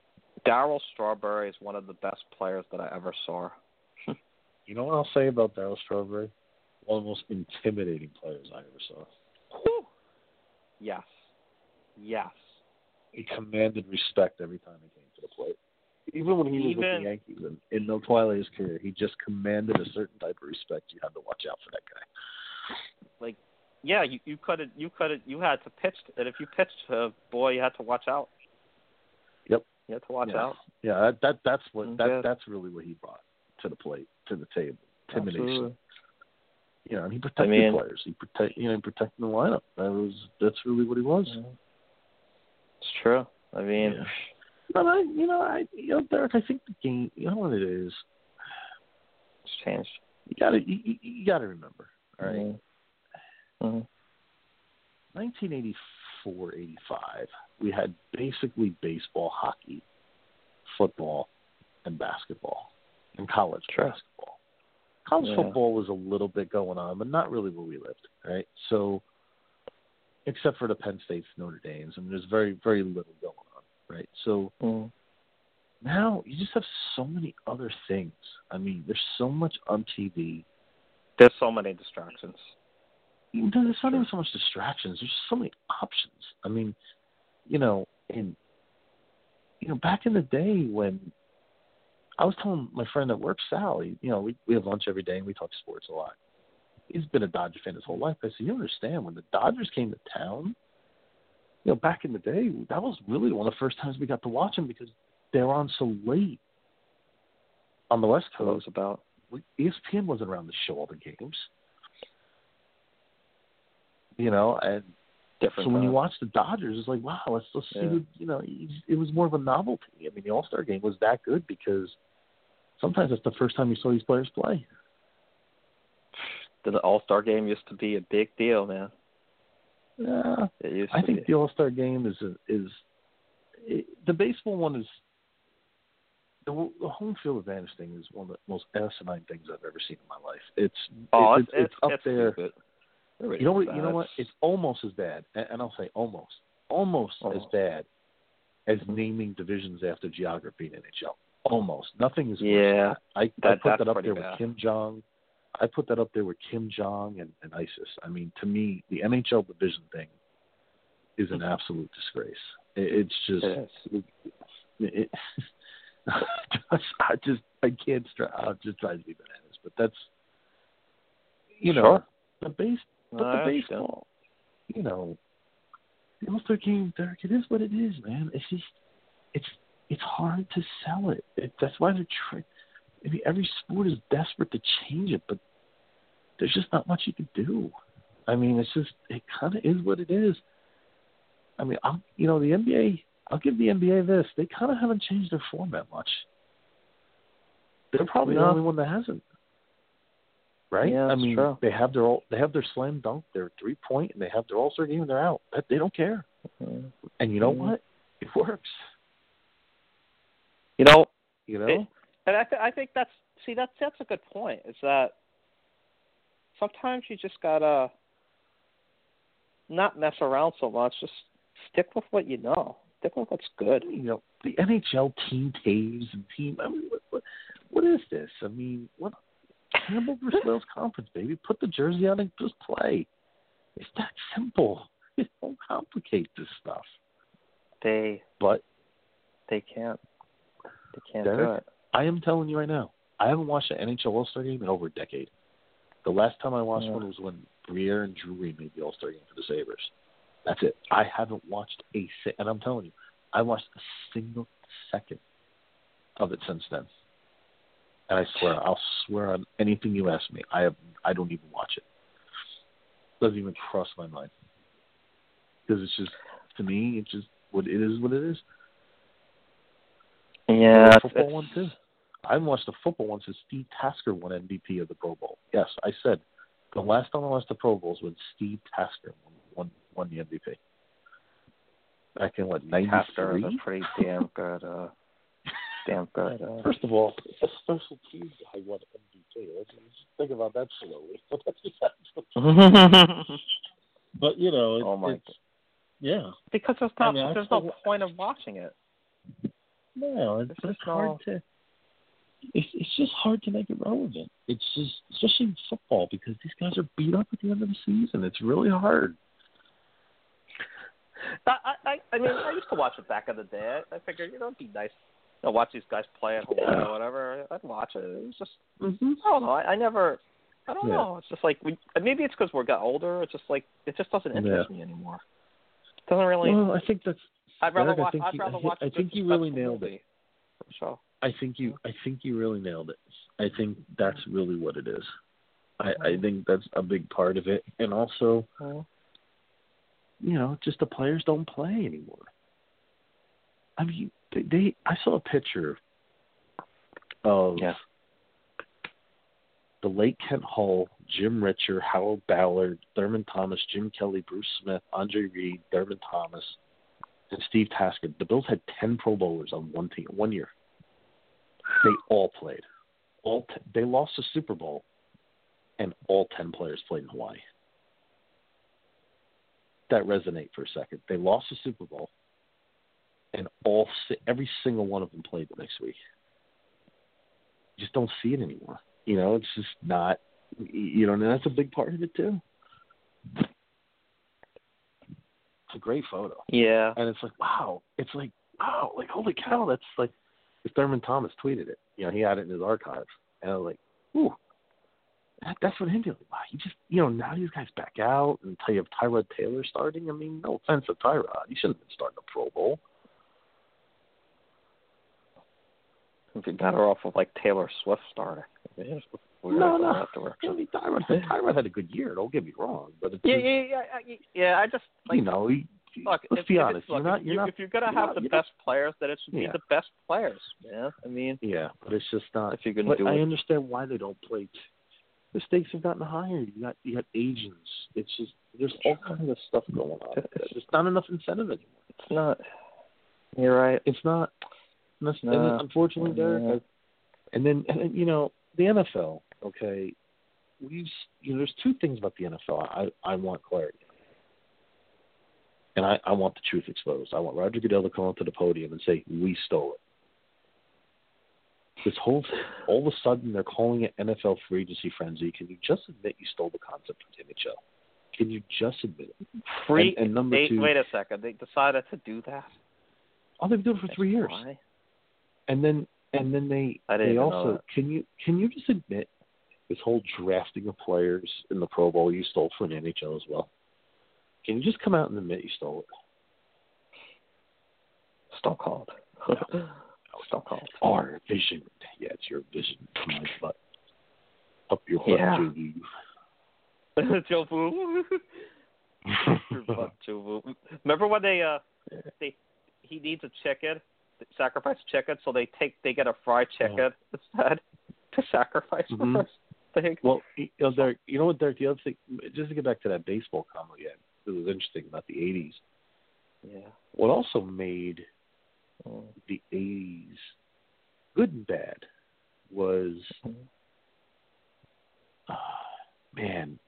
Darryl Strawberry is one of the best players that I ever saw. You know what I'll say about Darryl Strawberry? One of the most intimidating players I ever saw. Whew. Yes. Yes. He commanded respect every time he came to the plate. Even when he was Even, with the Yankees and in the twilight of his career, he just commanded a certain type of respect. You had to watch out for that guy. Like, yeah, you you could have you could have you had to pitch, and if you pitched, uh, boy, you had to watch out. Yep. You had to watch yeah. out. Yeah, that, that that's what Mm, that yeah. that's really what he brought to the plate, to the table. Intimidation. Absolutely. You know, and he protected I mean, players. He protect you know, he protected the lineup. That was that's really what he was. It's true. I mean, yeah. But I, you know, I, you know, Derek, I think the game. You know what it is. it's changed. You gotta, you, you, you gotta remember. All right. Mm-hmm. Mm-hmm. nineteen eighty-four, eighty-five, we had basically baseball, hockey, football, and basketball, and college Sure. basketball. College Yeah. football was a little bit going on, but not really where we lived, right? So, except for the Penn States, Notre Dame's, I mean, there's very, very little going on, right? So, Mm. now you just have so many other things. I mean, there's so much on T V. There's so many distractions. There's not even so much distractions. There's so many options. I mean, you know, in you know, back in the day when I was telling my friend at work, Sally, you know, we we have lunch every day and we talk sports a lot. He's been a Dodger fan his whole life. I said, you understand when the Dodgers came to town, you know, back in the day, that was really one of the first times we got to watch them because they were on so late on the West What it was Coast. about. E S P N wasn't around to show all the games. You know, and Different so when you time. watch the Dodgers, it's like, wow, let's let's see. Yeah. Who, you know, it was more of a novelty. I mean, the All Star game was that good because sometimes it's the first time you saw these players play. The All Star game used to be a big deal, man. Yeah, It used I to think be. the All Star game is a, is it, the baseball one is the, the home field advantage thing is one of the most asinine things I've ever seen in my life. It's Oh, it's, it's, it's, it's up it's there. stupid. You know what? You know what? It's almost as bad, and, and I'll say almost, almost Oh. as bad as naming divisions after geography in N H L. Almost nothing is. Yeah, worse than that. I, that- I put that's that up pretty there bad. with Kim Jong. I put that up there with Kim Jong and, and ISIS. I mean, to me, the N H L division thing is an absolute disgrace. It, it's just. It is. It, it, I just I can't stress. It just drives me bananas. But that's you know Sure. the base. But No, the I understand. baseball, you know, the All-Star game, Derek, it is what it is, man. It's just, it's it's hard to sell it. it that's why they're trying. I mean, every sport is desperate to change it, but there's just not much you can do. I mean, it's just, it kind of is what it is. I mean, I'm, you know, the N B A, I'll give the N B A this. They kind of haven't changed their format much. They're probably the No. only one that hasn't. Right? Yeah, I that's mean, true. they have their all, they have their slam dunk, their three point, and they have their all-star game, and they're out. That, they don't care. Mhm. And you know Mhm. what? It works. You know, You know? It, and I, th- I think that's see that's that's a good point. Is that sometimes you just gotta not mess around so much. Just stick with what you know. Stick with what's good. you know, the N H L team Taves and team. I mean, what, what, what is this? I mean, what? Campbell versus Wales Conference, baby. Put the jersey on and just play. It's that simple. Don't complicate this stuff. They But they can't. They can't Derek, do it. I am telling you right now, I haven't watched an N H L All-Star game in over a decade. The last time I watched Yeah. one was when Briere and Drury made the All-Star game for the Sabres. That's it. I haven't watched a si- and I'm telling you, I watched a single second of it since then. And I swear, I'll swear on anything you ask me. I have, I don't even watch it. Doesn't even cross my mind because it's just, to me, it's just what it is. What it is. Yeah, The it's, football it's, one too. I haven't watched the football one since Steve Tasker won M V P of the Pro Bowl. Yes, I said the last time I watched the Pro Bowl was when Steve Tasker won won, won the M V P. Back in what Tasker is ninety-three? a pretty damn good. Uh, damn good. Uh, First of all, a special teams guy won M V P. Let's just think about that slowly. But you know, it's, Oh my it's yeah. because there's I not mean, I there's still- no point of watching it. No, it's, There's it's hard no... to. It's it's just hard to make it relevant. It's just especially in football because these guys are beat up at the end of the season. It's really hard. I, I, I mean, I used to watch it back in the day. I figured, you know, it'd be nice to watch these guys play at home Yeah. or whatever. I'd watch it. It was just, Mm-hmm. I don't know. I, I never, I don't Yeah. know. It's just like, we, maybe it's because we got older. It's just like, it just doesn't interest Yeah. me anymore. It doesn't really. Well, I think that's. I'd rather Derek, I watch. think I'd you, rather I, watch. I a good think you really suspenseful nailed movie. it. So. I think you. I think you really nailed it. I think that's really what it is. I, I think that's a big part of it, and also, you know, just the players don't play anymore. I mean, they. they I saw a picture of Yeah. the late Kent Hull, Jim Richer, Howard Ballard, Thurman Thomas, Jim Kelly, Bruce Smith, Andre Reed, Thurman Thomas, and Steve Tasker. The Bills had ten Pro Bowlers on one team, one year. They all played. All t- they lost the Super Bowl, and all ten players played in Hawaii. That resonate for a second. They lost the Super Bowl, and all every single one of them played the next week. You just don't see it anymore. You know, it's just not. You know, and that's a big part of it too. It's a great photo. Yeah. And it's like, wow. It's like, wow. Like, holy cow. That's like, if Thurman Thomas tweeted it. You know, he had it in his archives. And I was like, ooh. That, that's what him feeling. Wow. You just, you know, now these guys back out and tell you have Tyrod Taylor starting. I mean, no offense to Tyrod. He shouldn't have been starting a Pro Bowl. It'd be better off with like Taylor Swift starting. No, no. Afterwards. I mean, Tyrod, Tyrod had a good year. Don't get me wrong. But it's Yeah, just, yeah, yeah, yeah, yeah. I just like, you know, he, look, let's if, be if honest. It's, look, you're not, if, you're you, not, if you're gonna you're have not, the you're best players, then it should Yeah. be the best players, man. I mean, Yeah, but it's just not. if you're gonna But do I it, understand why they don't play. The stakes have gotten higher. You got you got agents. It's just there's all kinds of stuff going on. There's not enough incentive anymore. it's not. You're right. It's not. And that's, No. and then, unfortunately, Derek. Yeah. I, and then and then, you know the N F L. Okay, we've you know there's two things about the N F L. I I want clarity. And I, I want the truth exposed. I want Roger Goodell to come up to the podium and say, we stole it. This whole, all of a sudden, they're calling it N F L free agency frenzy. Can you just admit you stole the concept from N H L? Can you just admit it? Free. And, and number they, two, wait a second. They decided to do that. oh, they've been doing it for three years. Why? And then, and then they, I didn't they even know also, that. can you, can you just admit this whole drafting of players in the Pro Bowl you stole from the N H L as well? Can you just come out and admit you stole it? Stone Cold. Stone Cold. Our vision. Yeah, it's your vision. My butt. Up your butt, Yeah. Joe. Joe Boo. Your butt, Joe Boo. Remember when they uh they he needs a chicken, sacrifice a chicken, so they take they get a fried chicken Oh. instead to sacrifice Mhm. for this thing. Well, you know, Derek, you know what, Derek? The other thing, just to get back to that baseball comment again, it was interesting about the eighties. Yeah. What also made Mm. the eighties good and bad was, uh, man,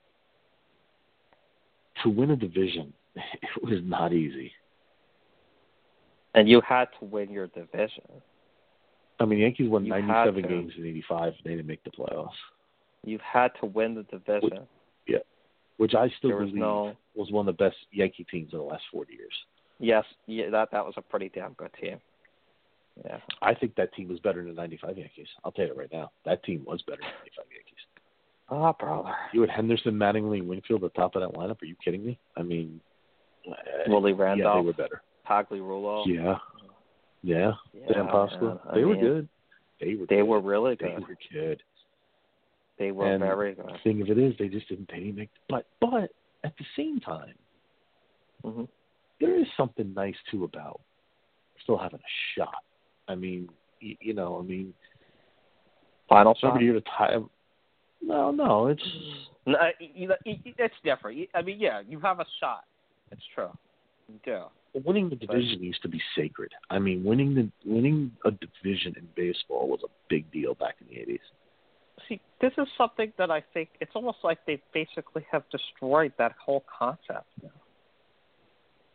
to win a division, it was not easy. And you had to win your division. I mean, Yankees won You had ninety-seven to. games in eighty-five. They didn't make the playoffs. You had to win the division. Yeah, which I still There was believe no- was one of the best Yankee teams in the last forty years. Yes, yeah, that that was a pretty damn good team. Yeah. I think that team was better than the ninety-five Yankees. I'll tell you right now. That team was better than the ninety-five Yankees. Oh, brother. You had Henderson, Mattingly, and Winfield at the top of that lineup. Are you kidding me? I mean, uh, Willie yeah, Randolph. they were better. Pagliarulo. Yeah. Yeah. Yeah, Dan Pasqua. man. I They were mean, good. They were They good. were really They good. were good. They were And very good. the thing of it is, they just didn't, they didn't make. But but at the same time, Mm-hmm. there is something nice too about still having a shot. I mean, you, you know, I mean, Final shot. somebody here to tie. No, no, it's No, you, you, it's different. You- I mean, yeah, you have a shot. It's true. You do. winning the division used to be sacred. I mean, winning the winning a division in baseball was a big deal back in the eighties. See, this is something that I think it's almost like they basically have destroyed that whole concept now.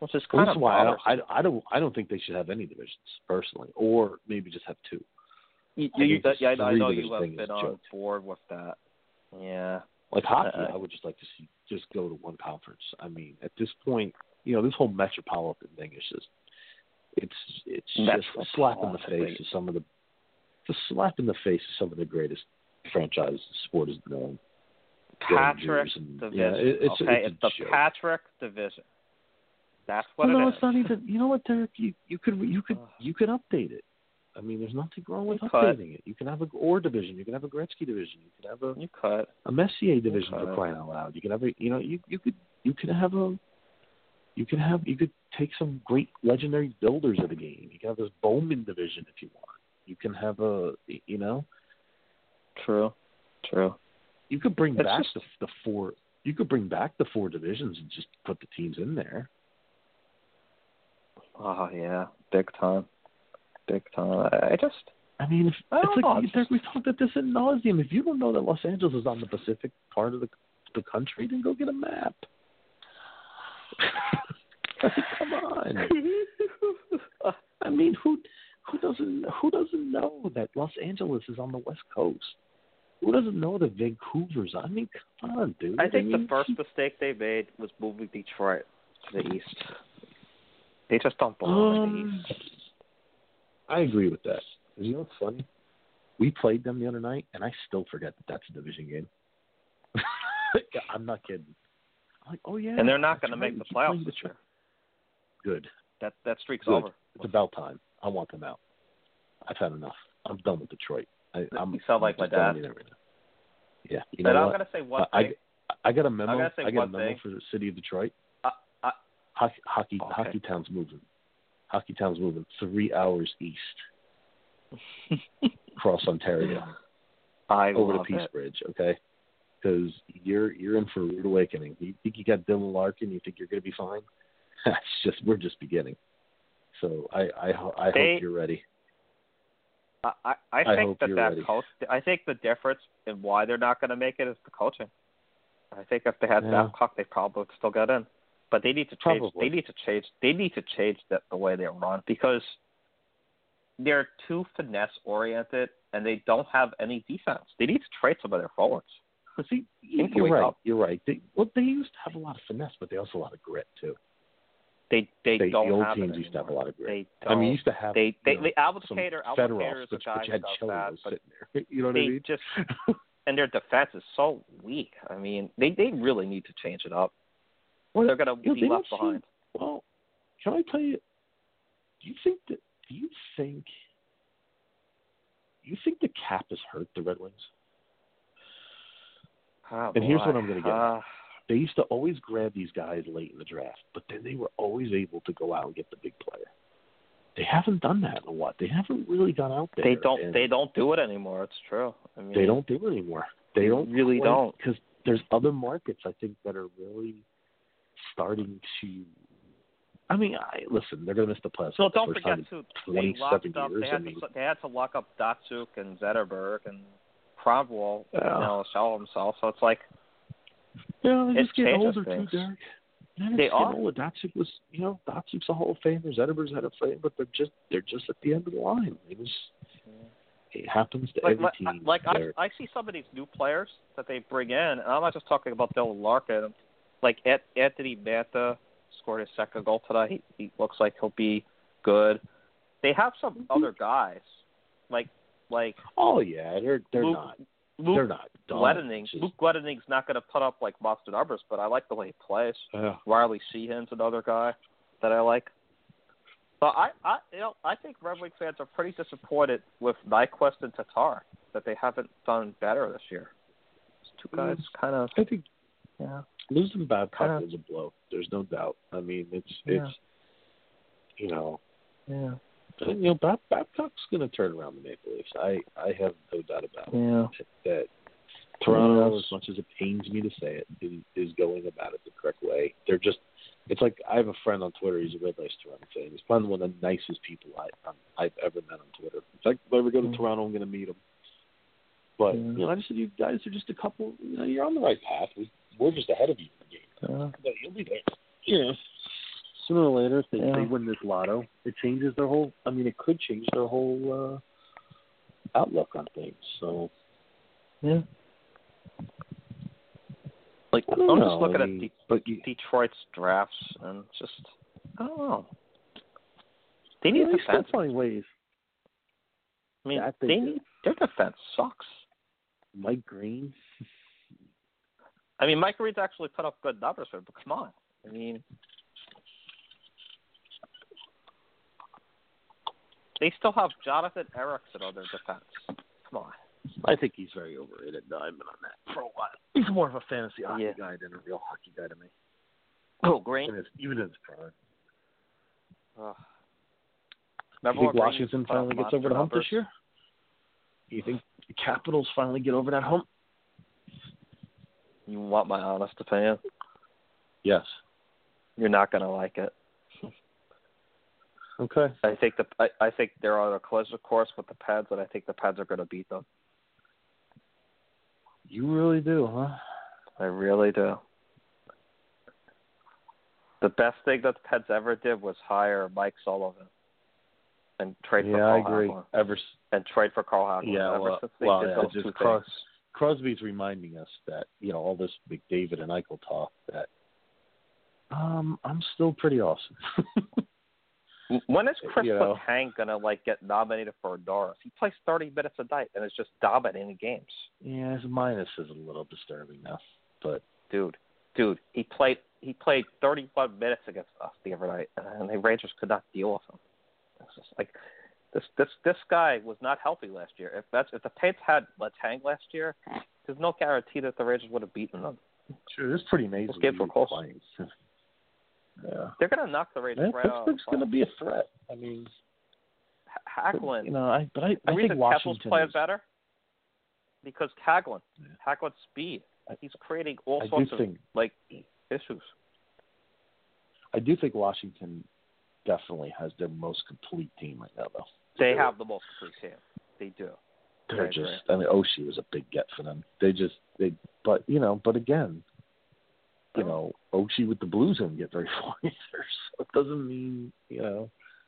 which is Well, kind this of is why I don't, bothersome. I, I don't I don't think they should have any divisions personally, or maybe just have two. You, I you, think yeah, this I know three-division you have thing is been a on joke. board with that. Yeah. Like hockey, Uh, I would just like to see just go to one conference. I mean, at this point, you know, this whole metropolitan thing is just it's it's just a slap in the face of some of the it's a slap in the face of some of the greatest franchises sport has known. Patrick And, Division. yeah, it, it's, okay, it's, it's the joke. Patrick Division. That's what well, it no, is. it's not even. You know what, Derek? You you could you could you could update it. I mean, there's nothing wrong with You updating could. it. You can have a Orr division. You can have a Gretzky division. You can have a You could. a Messier division You for could. crying out loud. You can have a you know you you could you could have a you could have you could take some great legendary builders of the game. You can have this Bowman division if you want. You can have a you know. True. True. You could bring It's back just- the the four. You could bring back the four divisions and just put the teams in there. Oh yeah, big time, big time. I, I just. I mean, if, I it's don't like know, it's Derek, just- we've talked about this ad nauseum. If you don't know that Los Angeles is on the Pacific part of the the country, then go get a map. I mean, come on. I mean, who who doesn't who doesn't know that Los Angeles is on the West Coast? Who doesn't know that Vancouver's? I mean, come on, dude. I think I mean, the first mistake they made was moving Detroit to the east. They just don't belong in the um, east. I agree with that. 'Cause you know what's funny? We played them the other night, and I still forget that that's a division game. I'm not kidding. I'm like, oh yeah, And they're not that's going right. to make We the keep playing playoffs this Detroit. year. Good. That that streak's Good. over. It's about time. I want them out. I've had enough. I'm done with Detroit. I, I'm, You sound like I'm my dad. right now. Yeah. You know And I'm what? going to say one I, thing. I, I got a memo. I'm gonna say I got one a memo thing. for the city of Detroit. Uh, uh, Hockey, hockey, okay. hockey town's moving. Hockey town's moving three hours east, across Ontario, I over the love Peace it. Bridge. Okay, because you're you're in for a rude awakening. You think you got Dylan Larkin? You think you're going to be fine? That's just we're just beginning. So I I, I They- hope you're ready. I, I, I I think hope that you're that ready. coach. I think the difference in why they're not going to make it is the coaching. I think if they had Yeah. Babcock, they probably would still get in. But they need to change. Probably. They need to change. They need to change that the way they run because they're too finesse oriented and they don't have any defense. They need to trade some of their forwards. See, Think you're wake right. up. You're right. They, well, they used to have a lot of finesse, but they also have a lot of grit too. They they, They, don't the old have teams it used to have a anymore. lot of grit. They I don't. mean, you used to have They they you know, the Albert some Cater, Albert Cater Federoffs, is a but, guy but you who had does Chelios that, but sitting there. You know what they I mean? just and their defense is so weak. I mean, they they really need to change it up, or they're going to You know, be they left don't behind. seem- well, can I tell you? Do you think that? Do you think? You think the cap has hurt the Red Wings? Oh, And here's boy. what I'm gonna get at. Uh, They used to always grab these guys late in the draft, but then they were always able to go out and get the big player. They haven't done that in a while. They haven't really gone out there. they don't. and They don't do it anymore. It's true. I mean, They don't do it anymore. They, They don't really quite- don't. because there's other markets I think that are really starting to. I mean, I, listen, they're going to miss the playoffs. So for the don't first forget time to in they locked twenty-seven up. years. They I had mean, to they had to lock up Datsuk and Zetterberg and Cromwell. Yeah. You know, show himself. So it's like yeah, they're it just getting changes older things. too, Derek. They're They just are. getting older. Datsuk was, you know, Datsuk's a Hall of Famer. Zetterberg's had a fame, but they're just they're just at the end of the line. It was. It happens to like every like, team. like I, Derek. I see some of these new players that they bring in, and I'm not just talking about Dylan Larkin. Like Ed, Anthony Manta scored his second goal today. He, he looks like he'll be good. They have some other guys, like like Oh yeah, they're they're Luke, not Luke they're not done. Glendening. It's just- Luke Glendening's not going to put up like monster numbers, but I like the way he plays. Yeah. Riley Sheehan's another guy that I like. But I, I, you know, I think Red Wing fans are pretty disappointed with Nyquist and Tatar that they haven't done better this year. These two guys kind of, I think yeah, losing Babcock Kinda. was a blow. There's no doubt. I mean, it's Yeah. it's you know, yeah, you know, Bab- Babcock's going to turn around the Maple Leafs. I I have no doubt about yeah. it. That Toronto, Yes. as much as it pains me to say it, is, is going about it the correct way. They're just. It's like I have a friend on Twitter. He's a Red Wings Toronto fan. He's probably one of the nicest people I, I'm, I've ever met on Twitter. It's like if I ever go to Mm. Toronto, I'm going to meet him. But Yeah. you know, I just said you guys are just a couple. You know, you're on the right path. We, we're just ahead of you in the game. yeah. But you'll be there. You know. Sooner or later, if they, Yeah. they win this lotto, it changes their whole. I mean, it could change their whole uh, outlook on things. So, Yeah. like I I'm don't just know, looking I at mean, De- but you, Detroit's drafts and just I don't know. They need yeah, they defense. still find ways. I mean, That they, they need their defense sucks. Mike Green. I mean, Mike Reed's actually put up good numbers for it, but come on. I mean, they still have Jonathan Erickson on their defense. Come on. I think he's very overrated. No, I've been on that for a while. He's more of a fantasy hockey Yeah. guy than a real hockey guy to me. Oh, Green. Even, even in his prime. Ugh. You Remember think when Green Washington used to put up finally gets over monster the hump numbers? this year? You think the Capitals finally get over that hump? You want my honest opinion? Yes. You're not going to like it. Okay. I think the I, I think they're on a collision course with the Peds, and I think the Peds are going to beat them. You really do, huh? I really do. The best thing that the Peds ever did was hire Mike Sullivan and trade for Yeah, I Carl agree. Hagelin. Ever, And trade for Carl Hagelin. yeah, Ever well, since they well did yeah, those just two Cros- things. Crosby's reminding us that, you know, all this McDavid and Eichel talk that um, I'm still pretty awesome. When is Chris You know. Letang going to, like, get nominated for a Norris? He plays thirty minutes a night and is just dominating games. Yeah, his minus is a little disturbing now, but Dude, dude, he played he played thirty-one minutes against us the other night, and the Rangers could not deal with him. It's just like this this this guy was not healthy last year. If that's if the Pates had Letang last year, there's no guarantee that the Rangers would have beaten them. sure, it's pretty amazing. Those games were he's close. playing. Yeah. They're going to knock the Rangers Yeah, right out. Pittsburgh's going to be a threat. I mean, H- Hagelin. you know, I but I, the I reason think Kessel's Washington playing is, better because Hagelin, Yeah. Hagelin's speed. He's creating all I do sorts of think like issues. I do think Washington definitely has their most complete team right now, though. They have the most complete team. They do. They're I agree. just. I mean, Oshie was a big get for them. They just. They. But you know. But again, you know, Oshie with the Blues didn't get very far either. So it doesn't mean you know.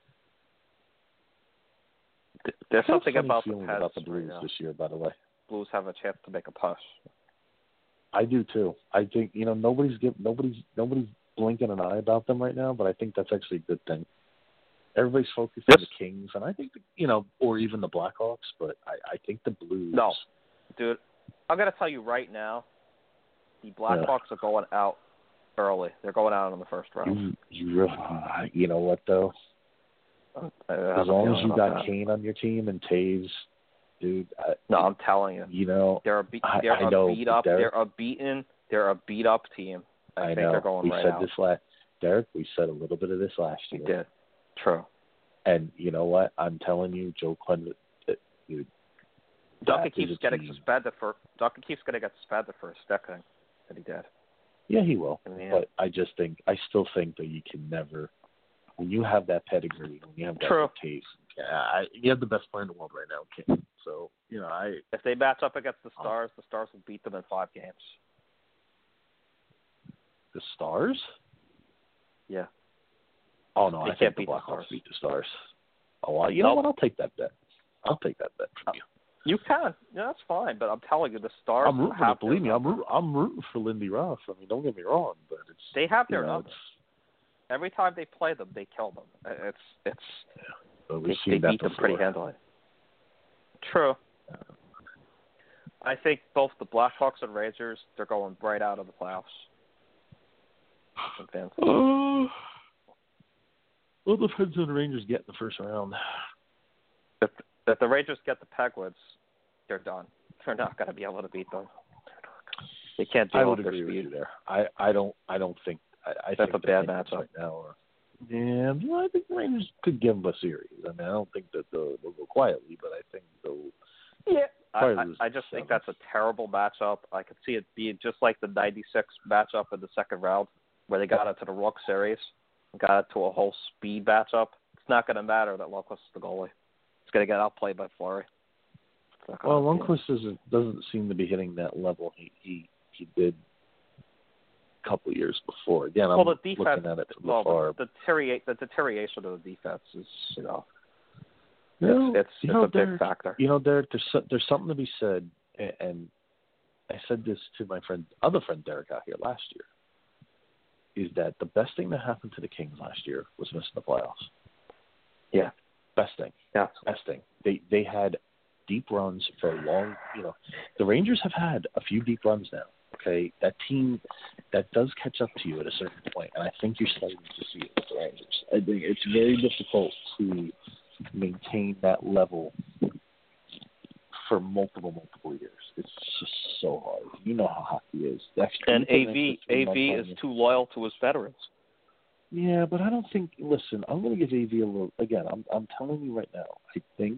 There's I have a something funny about the feeling Peds about the right Blues now. this year. By the way, Blues have a chance to make a push. I do too. I think you know nobody's give nobody's nobody's blinking an eye about them right now, but I think that's actually a good thing. Everybody's focused Yes. on the Kings, and I think you know, or even the Blackhawks, but I, I think the Blues. No, dude, I'm gonna tell you right now, the Blackhawks are going out early. They're going out in the first round. You, you, really, you know what though? I have As a long feeling as you about got that. Kane on your team and Taves, dude. I, No, I'm telling you, you know, they're a be- I- they're I a know, beat but up. Derek- They're a beaten. They're a beat up team. I, I think know. they're going we right said out. this last, Derek. We said a little bit of this last We year. did. True. And you know what? I'm telling you, Joe Clinton, it, dude. Duncan that is keeps a getting team. suspended for Duncan keeps going to get suspended for a sticking that he did. Yeah, he will. I mean, But I just think, I still think that you can never, when you have that pedigree, when you have that True. taste, I, you have the best player in the world right now, King. So you know, I if they match up against the Stars, the Stars will beat them in five games. the Stars. Yeah. Oh no, They I can't think the beat the Blackhawks Stars. beat the Stars. Oh, well, you know Nope. what? I'll take that bet. I'll take that bet from you. You can. Yeah, that's fine. But I'm telling you, the Stars I'm rooting for have the, believe their me, I'm number. rooting, I'm rooting for Lindy Ruff. I mean, don't get me wrong, but it's They have you their know, number. it's, Every time they play them, they kill them. It's it's well, they, we've they seen that beat them before. pretty handily. True. I think both the Blackhawks and Rangers, they're going right out of the playoffs. Advance. Uh, well, it depends on the Rangers get in the first round. If, if the Rangers get the Penguins, they're done. They're not going to be able to beat them. They can't deal I would with their agree with speed. you there. I, I don't I don't think I, I That's think a bad the Penguins matchup. right now. Are, yeah, well, I think the Rangers could give them a series. I mean, I don't think that they'll, they'll go quietly, but I think they'll. Yeah, I, Probably I, lose I just think seven. that's a terrible matchup. I could see it being just like the ninety-six matchup in the second round, where they got into the Rook series, got into a whole speed matchup. It's not going to matter that Lundqvist is the goalie. It's going to get outplayed by Fleury. It's not Well, gonna be- Lundqvist doesn't doesn't seem to be hitting that level he he, he did couple of years before. Again, I'm well, the defense, looking at it from well, afar. the, deteriorate, the deterioration of the defense is, you know, You know, it's, it's, you it's know, a big Derek, factor. You know, Derek, there's so, there's something to be said, and, and I said this to my friend, other friend Derek out here last year, is that the best thing that happened to the Kings last year was missing the playoffs. Yeah. Best thing. Yeah. Best thing. They they had deep runs for a long, you know, the Rangers have had a few deep runs now. Okay, that team, that does catch up to you at a certain point, and I think you're starting to see it with the Rangers. I think it's very difficult to maintain that level for multiple, multiple years. It's just so hard. You know how hockey is. That's and A V A V is too loyal to his veterans. Yeah, but I don't think. Listen, I'm going to give A V a little. Again, I'm I'm telling you right now. I think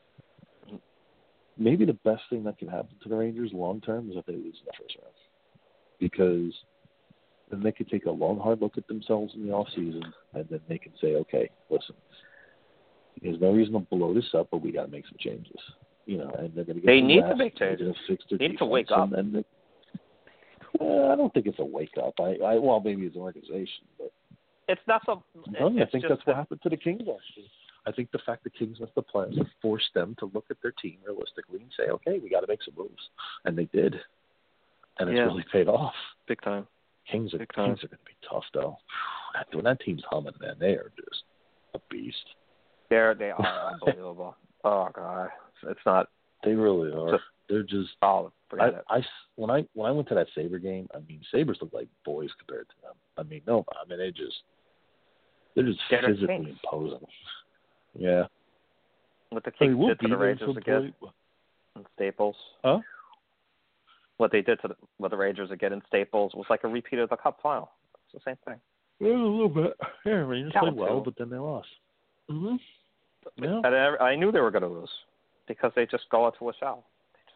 maybe the best thing that can happen to the Rangers long term is if they lose in the first round, because then they could take a long, hard look at themselves in the off season, and then they can say, okay, listen, there's no reason to blow this up, but we got to make some changes. You know, and they're going to get. They some need rest, to make changes. Fix their they need to defense, wake up. And then they, uh, I don't think it's a wake up. I, I well, maybe it's an organization, but it's not so. I'm telling you, I think that's that, what happened to the Kings last year. I think the fact the Kings missed the playoffs forced them to look at their team realistically and say, okay, we got to make some moves, and they did, and it's yeah. really paid off. Big time. Kings are Big time. Kings are going to be tough though. When that team's humming, man, they are just a beast. They're they are unbelievable. Oh god, it's not. They really are. Just, They're just. Oh, I, it. I when I when I went to that Sabre game, I mean, Sabres look like boys compared to them. I mean, no, I mean they just they're just they're physically Kings. imposing. Yeah. What the Kings I mean, did to the Rangers again in Staples. Huh? What they did to the, what the Rangers again in Staples was like a repeat of the Cup final. It's the same thing. Yeah, a little bit. Yeah, Rangers Count played well, to. but then they lost. Mhm. Yeah. And I, I knew they were going to lose because they just go into a shell.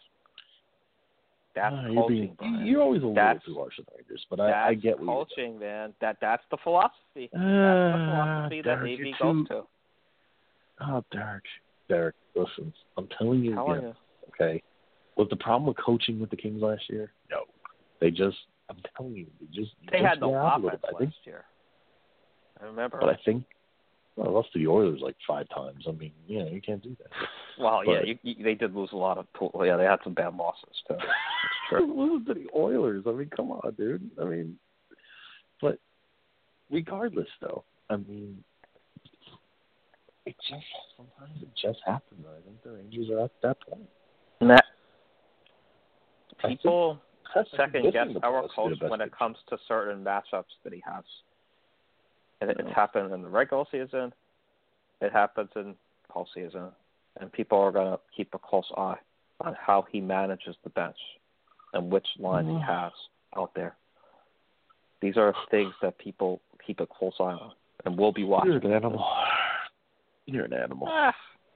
That's ah, you're, coaching, being, Brian. you're always a that's, little too harsh on the Rangers, but I, I get what coaching, you're man. That that's the philosophy. Uh, that's the philosophy that Derek, A V too... goes to. Oh, Derek, Derek, listen, I'm telling you Telling again. you. Okay, was the problem with coaching with the Kings last year? No, they just. I'm telling you, they just. They just had no offense I last think, year. I remember. But I think. Well, I lost to the Oilers like five times. I mean, you know, you can't do that. Well, but, yeah, you, you, they did lose a lot of. Yeah, they had some bad losses too. That's true. Lose to the Oilers. I mean, come on, dude. I mean, but regardless, though, I mean, it just sometimes it just happens. I think the Rangers are at that point. And that I people think, second guess our the coach best when it coach. comes to certain matchups that he has. And it, No. it's happened in the regular season. It happens in postseason, and people are going to keep a close eye on how he manages the bench and which lines Mm. he has out there. These are things that people keep a close eye on, and we'll be watching. You're an animal. You're an animal. Ah.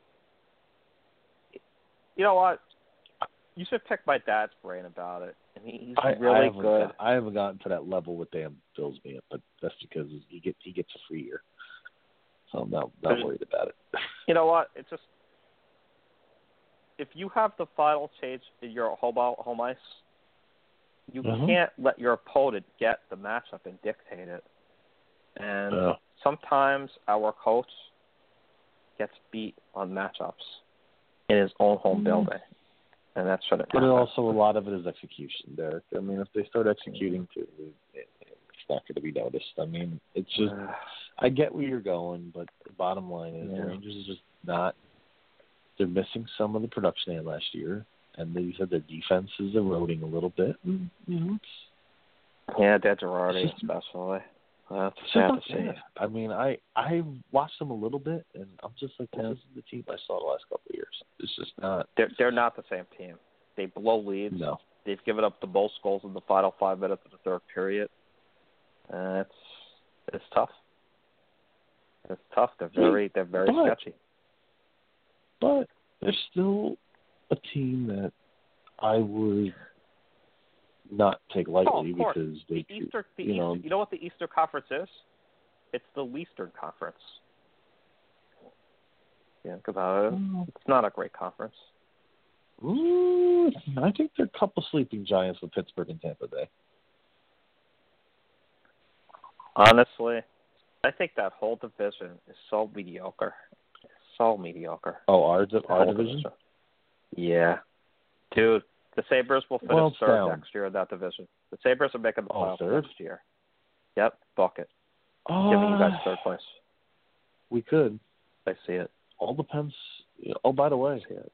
You know what? You should pick my dad's brain about it. And he, he's I, really I haven't good. Got, I haven't gotten to that level with Dan Billsby, but that's because he gets he gets a free year, so I'm not not There's- worried about it. You know what? It's just if you have the final change in your home home ice, you Mhm. can't let your opponent get the matchup and dictate it. And Oh. sometimes our coach gets beat on matchups in his own home Mhm. building, and that shouldn't But happen. also a lot of it is execution, Derek. I mean, if they start executing too, it, it's not going to be noticed. I mean, it's just Uh, I get where you're going, but the bottom line is Yeah. the Rangers are just not. They're missing some of the production they had last year, and they said their defense is eroding a little bit. And, you know, it's, yeah, Dad Girardi It's just- especially. That's it's sad not to see. bad. I mean, I I watched them a little bit, and I'm just like, this is the team I saw the last couple of years. It's just not. They're they're not the same team. They blow leads. No. They've given up the most goals in the final five minutes of the third period. Uh, it's it's tough. It's tough. They're very they're very But- sketchy. But they're still a team that I would not take lightly Oh, of course. because they, The Eastern, the you know, Eastern, you know what the Eastern Conference is? It's the Leastern Conference. Yeah, think about it. It's not a great conference. mm, I think they're a couple sleeping giants with Pittsburgh and Tampa Bay. Honestly, I think that whole division is so mediocre. So mediocre. Oh, our, di- The our whole division? Yeah. Dude, the Sabres will finish Well, it's third down. next year in that division. The Sabres are making the Oh, playoffs third? next year. Yep, book it. Uh, Giving you guys third place. We could. I see it. All depends. Oh, by the way, I see it.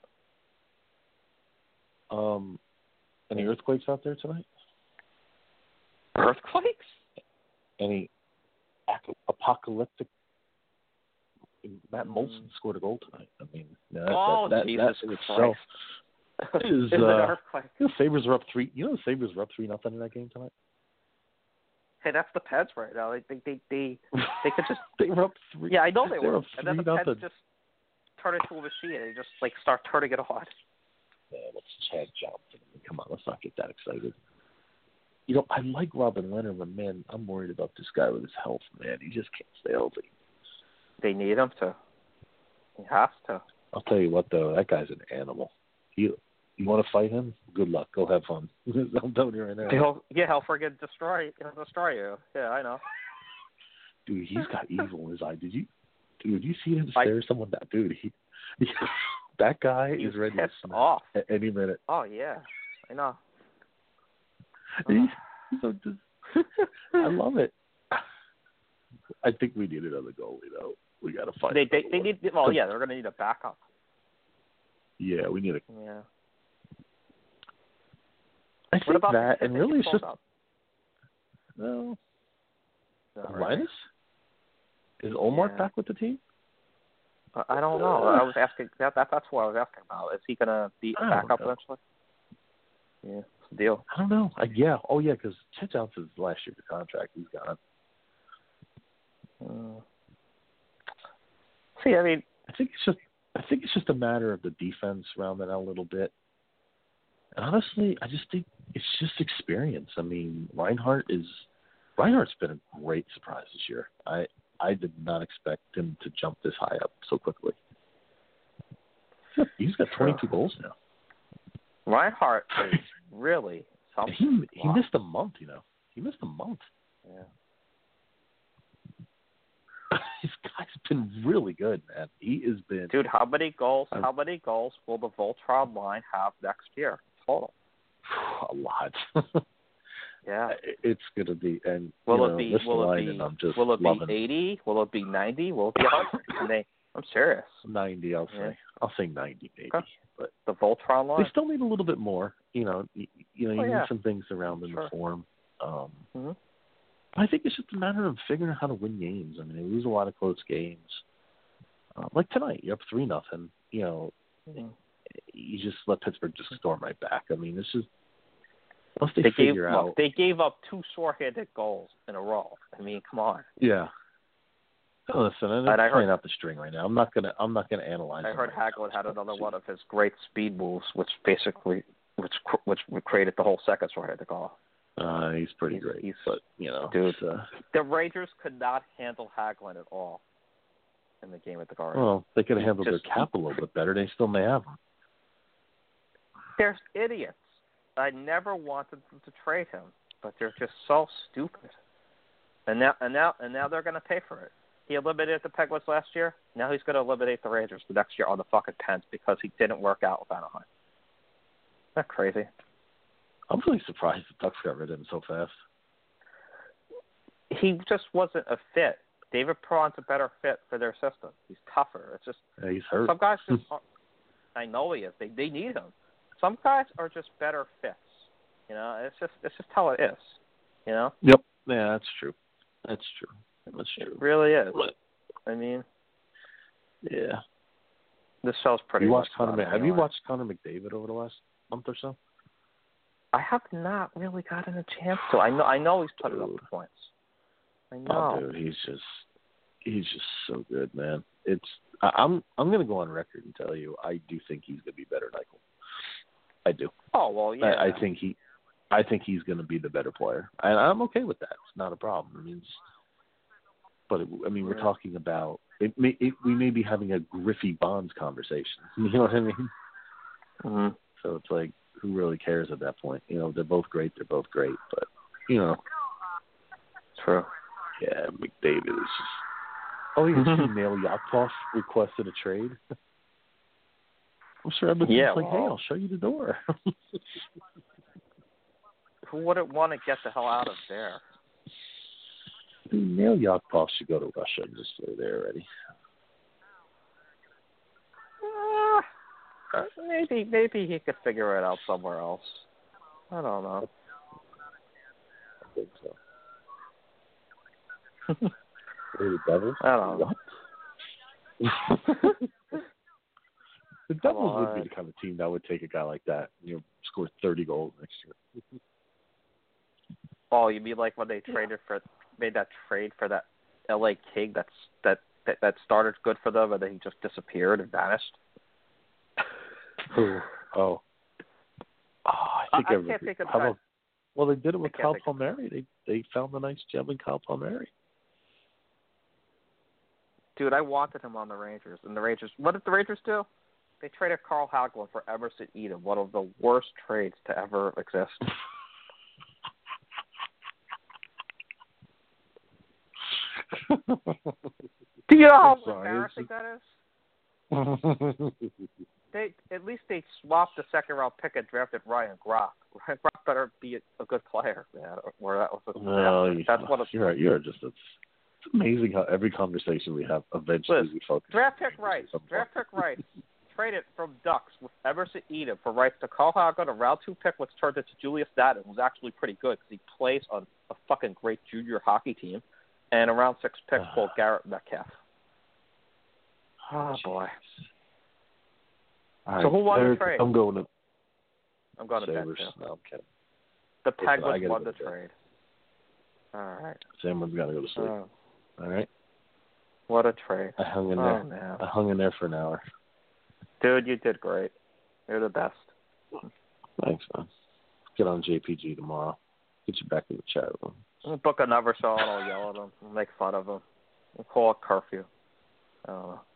um, any earthquakes out there tonight? Earthquakes? Any ac- apocalyptic? Matt Molson Mm. scored a goal tonight. I mean, that, Oh, that, that, Jesus that in Christ. itself is. Is an Uh, earthquake. you know, Sabres are up three. You know, the Sabres are up three nothing in that game tonight. Hey, that's the Peds right now. They they they they, they could just. they were up three. Yeah, I know they They're were. up And then the three Peds nothing. just turn into a machine and they just like start turning it on. Yeah, what's Chad Johnson? Come on, let's not get that excited. You know, I like Robin Leonard, but man, I'm worried about this guy with his health. Man, he just can't stay healthy. They need him to. He has to. I'll tell you what, though, that guy's an animal. You you want to fight him? Good luck. Go have fun. I'm telling you right now. He'll, yeah, he'll friggin' destroy. He'll destroy you. Yeah, I know. Dude, he's got evil in his eye. Did you, dude? You see him I- stare someone down? Dude, he, he that guy He's is ready to pissed snap off. at any minute. Oh yeah, I know. He's so just, I love it. I think we need another goalie, though. We got to find. They they another they one. need. Well, yeah, they're gonna need a backup. Yeah, we need a. Yeah. I What think about that, the and kid really, you it's pulled just up? no. Not really. Linus? Is Omar Yeah. back with the team? I I don't know. I was asking. That, that that's what I was asking about. Is he gonna be I back don't up know. eventually? Yeah, what's the deal? I don't know. I, yeah. Oh, yeah. Because Chet Johnson's last year's contract. He's gone. Uh, see, I mean, I think it's just. I think it's just a matter of the defense rounding out a little bit. And honestly, I just think it's just experience. I mean, Reinhardt is. Reinhardt's been a great surprise this year. I I did not expect him to jump this high up so quickly. He's got twenty-two goals now. Reinhardt is really And something. he he Wow. missed a month. You know, he missed a month. Yeah. This guy's been really good, man. He has been Dude, how many goals? I'm- How many goals will the Voltron line have next year total? a lot. Yeah. It's gonna be, and Will you it know, be? listen Will to it line, be? and I'm just Will it loving be eighty? Will it be ninety? Will it be one hundred? And they, I'm serious. ninety. I'll Yeah. say, I'll say ninety maybe, Okay. but The Voltron line. they still need a little bit more. You know, you, you know, you Oh, need yeah. some things around in Sure. the form. Um, Mm-hmm. I think it's just a matter of figuring out how to win games. I mean, they lose a lot of close games. Uh, like tonight, you're up three nothing. You know, Mm-hmm. you just let Pittsburgh just storm right back. I mean, it's just once they, They gave figure look, out. they gave up two short-handed goals in a row. I mean, come on. Yeah. Oh, listen, And they're I playing heard- out the string right now. I'm not gonna. I'm not gonna analyze. I them heard right Hagelin now. had another one of his great speed moves, which basically, which cr- which created the whole second short-handed goal. Uh, he's pretty He's- great, he's- but you know, dude. it's, uh, The Rangers could not handle Hagelin at all in the game at the Garden. well, they could have handled Just- their cap a little bit better. They still may have them. They're idiots. I never wanted them to trade him, but they're just so stupid. And now, and now, and now they're going to pay for it. He eliminated the Penguins last year. Now he's going to eliminate the Rangers the next year on the fucking Pens because he didn't work out with Anaheim. Isn't that crazy? I'm really surprised the Ducks got rid of him so fast. He just wasn't a fit. David Perron's a better fit for their system. He's tougher. It's just Yeah, he's hurt. some guys just. aren't- I know he is. They they need him. Some guys are just better fits. You know, it's just it's just how it is. You know, Yep. Yeah, that's true. That's true. That's it true. really is. But, I mean, yeah. this show's pretty. You watched much Connor? done Mc- Have you anyway. watched Connor McDavid over the last month or so? I have not really gotten a chance to. I know. I know he's putting up Dude. points. I know. Oh, dude, he's just he's just so good, man. It's I, I'm I'm gonna go on record and tell you I do think he's gonna be better than Eichel. I do. Oh well, yeah. I, I think he I think he's gonna be the better player, and I'm okay with that. It's not a problem. I mean, it's, but it, I mean, we're Yeah. talking about it. May, it. We may be having a Griffey Bonds conversation. You know what I mean? Mhm. So it's like, who really cares at that point? You know, they're both great. They're both great, but you know, True. Yeah, McDavid is just. Oh, yeah, see, Nail Yakupov requested a trade. I'm sure Edmonton's Yeah, like, well, hey, I'll show you the door. Who wouldn't want to get the hell out of there? Nail Yakupov should go to Russia and just stay there already. Uh, maybe, maybe he could figure it out somewhere else. I don't know. I think so. The Devils? I don't know. What? The Devils on. would be the kind of team that would take a guy like that, you know, score thirty goals next year. Oh, you mean like when they traded for made that trade for that L A King that's that that, that started good for them and then he just disappeared and vanished? Who? Oh. Oh, I think I, I everybody- can't think of how the about, well, they did it with I can't Kyle think of- Palmieri. They they found a nice gem in Kyle Palmieri. Dude, I wanted him on the Rangers, and the Rangers. What did the Rangers do? They traded Carl Hagelin for Emerson Edom, one of the worst trades to ever exist. Do you know how Sorry, embarrassing that is? They at least they swapped the second round pick and drafted Ryan Groff. Ryan Groff better be a, a good player, man. Or that was a, Well, that's what it's, you're right. You're just it's, it's amazing how every conversation we have eventually Liz, we focus. draft pick rights. Draft pick rights. Traded from Ducks with Emerson Edom for rights to Carl Hagelin, a round two pick, which turned into Julius Naden, who's actually pretty good because he plays on a fucking great junior hockey team, and a round six pick called Garrett Metcalf. Oh boy. All right, So who won Eric, the trade? I'm going to I'm going to bet Sabres. too. No, I'm kidding. The Listen, I Penguins gotta won go the to bed. trade. All right. Someone's got to go to sleep. Oh, All right. what a trade. I hung in Oh, there. man. I hung in there for an hour. Dude, you did great. You're the best. Thanks, man. Get on J P G tomorrow. Get you back in the chat room. We'll book another show and I'll yell at him. We'll make fun of him. We'll call it curfew. I don't know.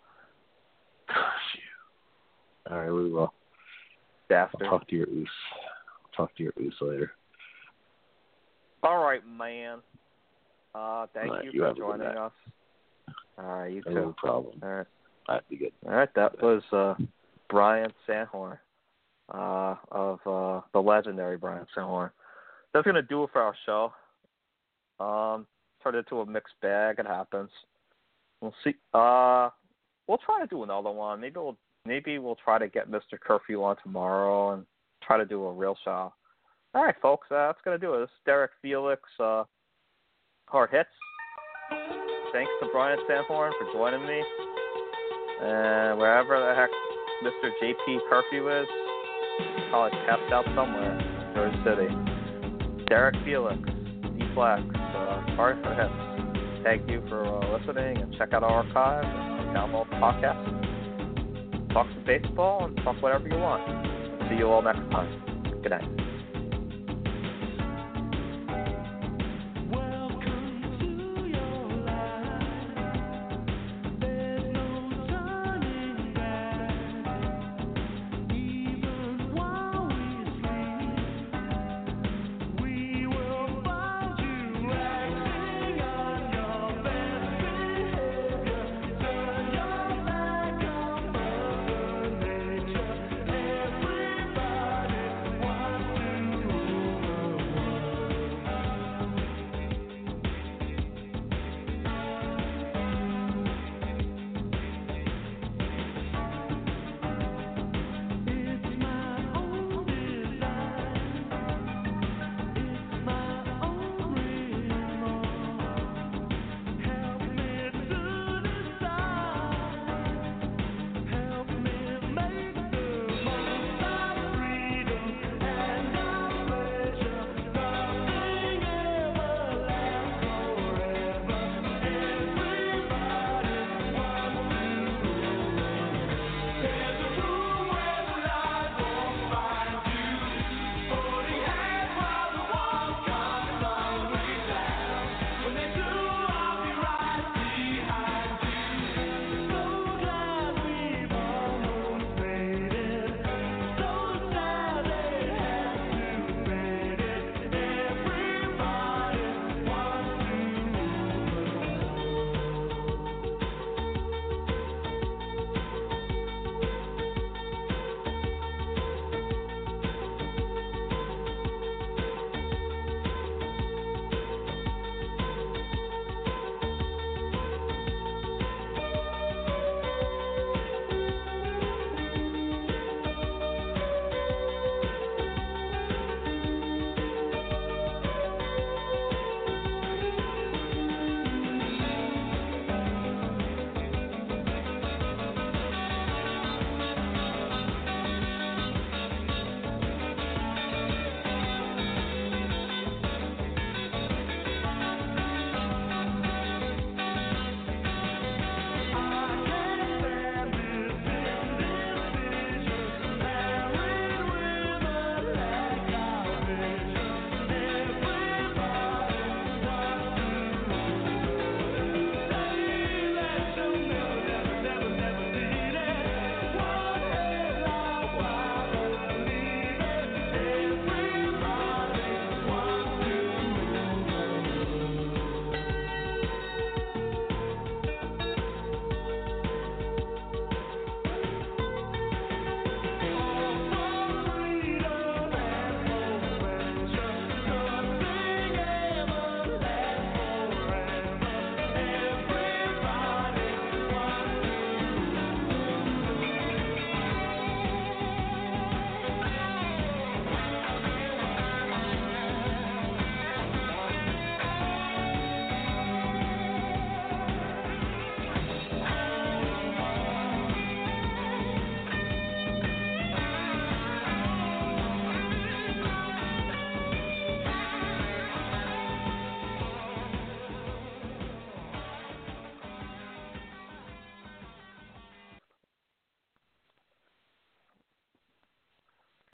All right, we will. Bastard. I'll talk to your oos. I'll talk to your oos later. All right, man. Uh, thank All right, you, you for have a good joining night. us. All right, you too. No problem. All right. That'd be good. All right, that was uh, Brian Sanhorn uh, of uh, the legendary Brian Sanhorn. That's going to do it for our show. Um, turned into a mixed bag. It happens. We'll see. Uh, we'll try to do another one. Maybe we'll maybe we'll try to get Mister Curfew on tomorrow and try to do a real show. All right, folks, uh, that's going to do it. This is Derek Felix, uh, Hard Hits. Thanks to Brian Sanhorn for joining me. And wherever the heck Mister J P Curfew is, probably capped out somewhere in Jersey City. Derek Felix, D-Flex, uh, Hard Hits. Thank you for uh, listening, and check out our archive and download the podcast. Talk some baseball and talk whatever you want. See you all next time. Good night.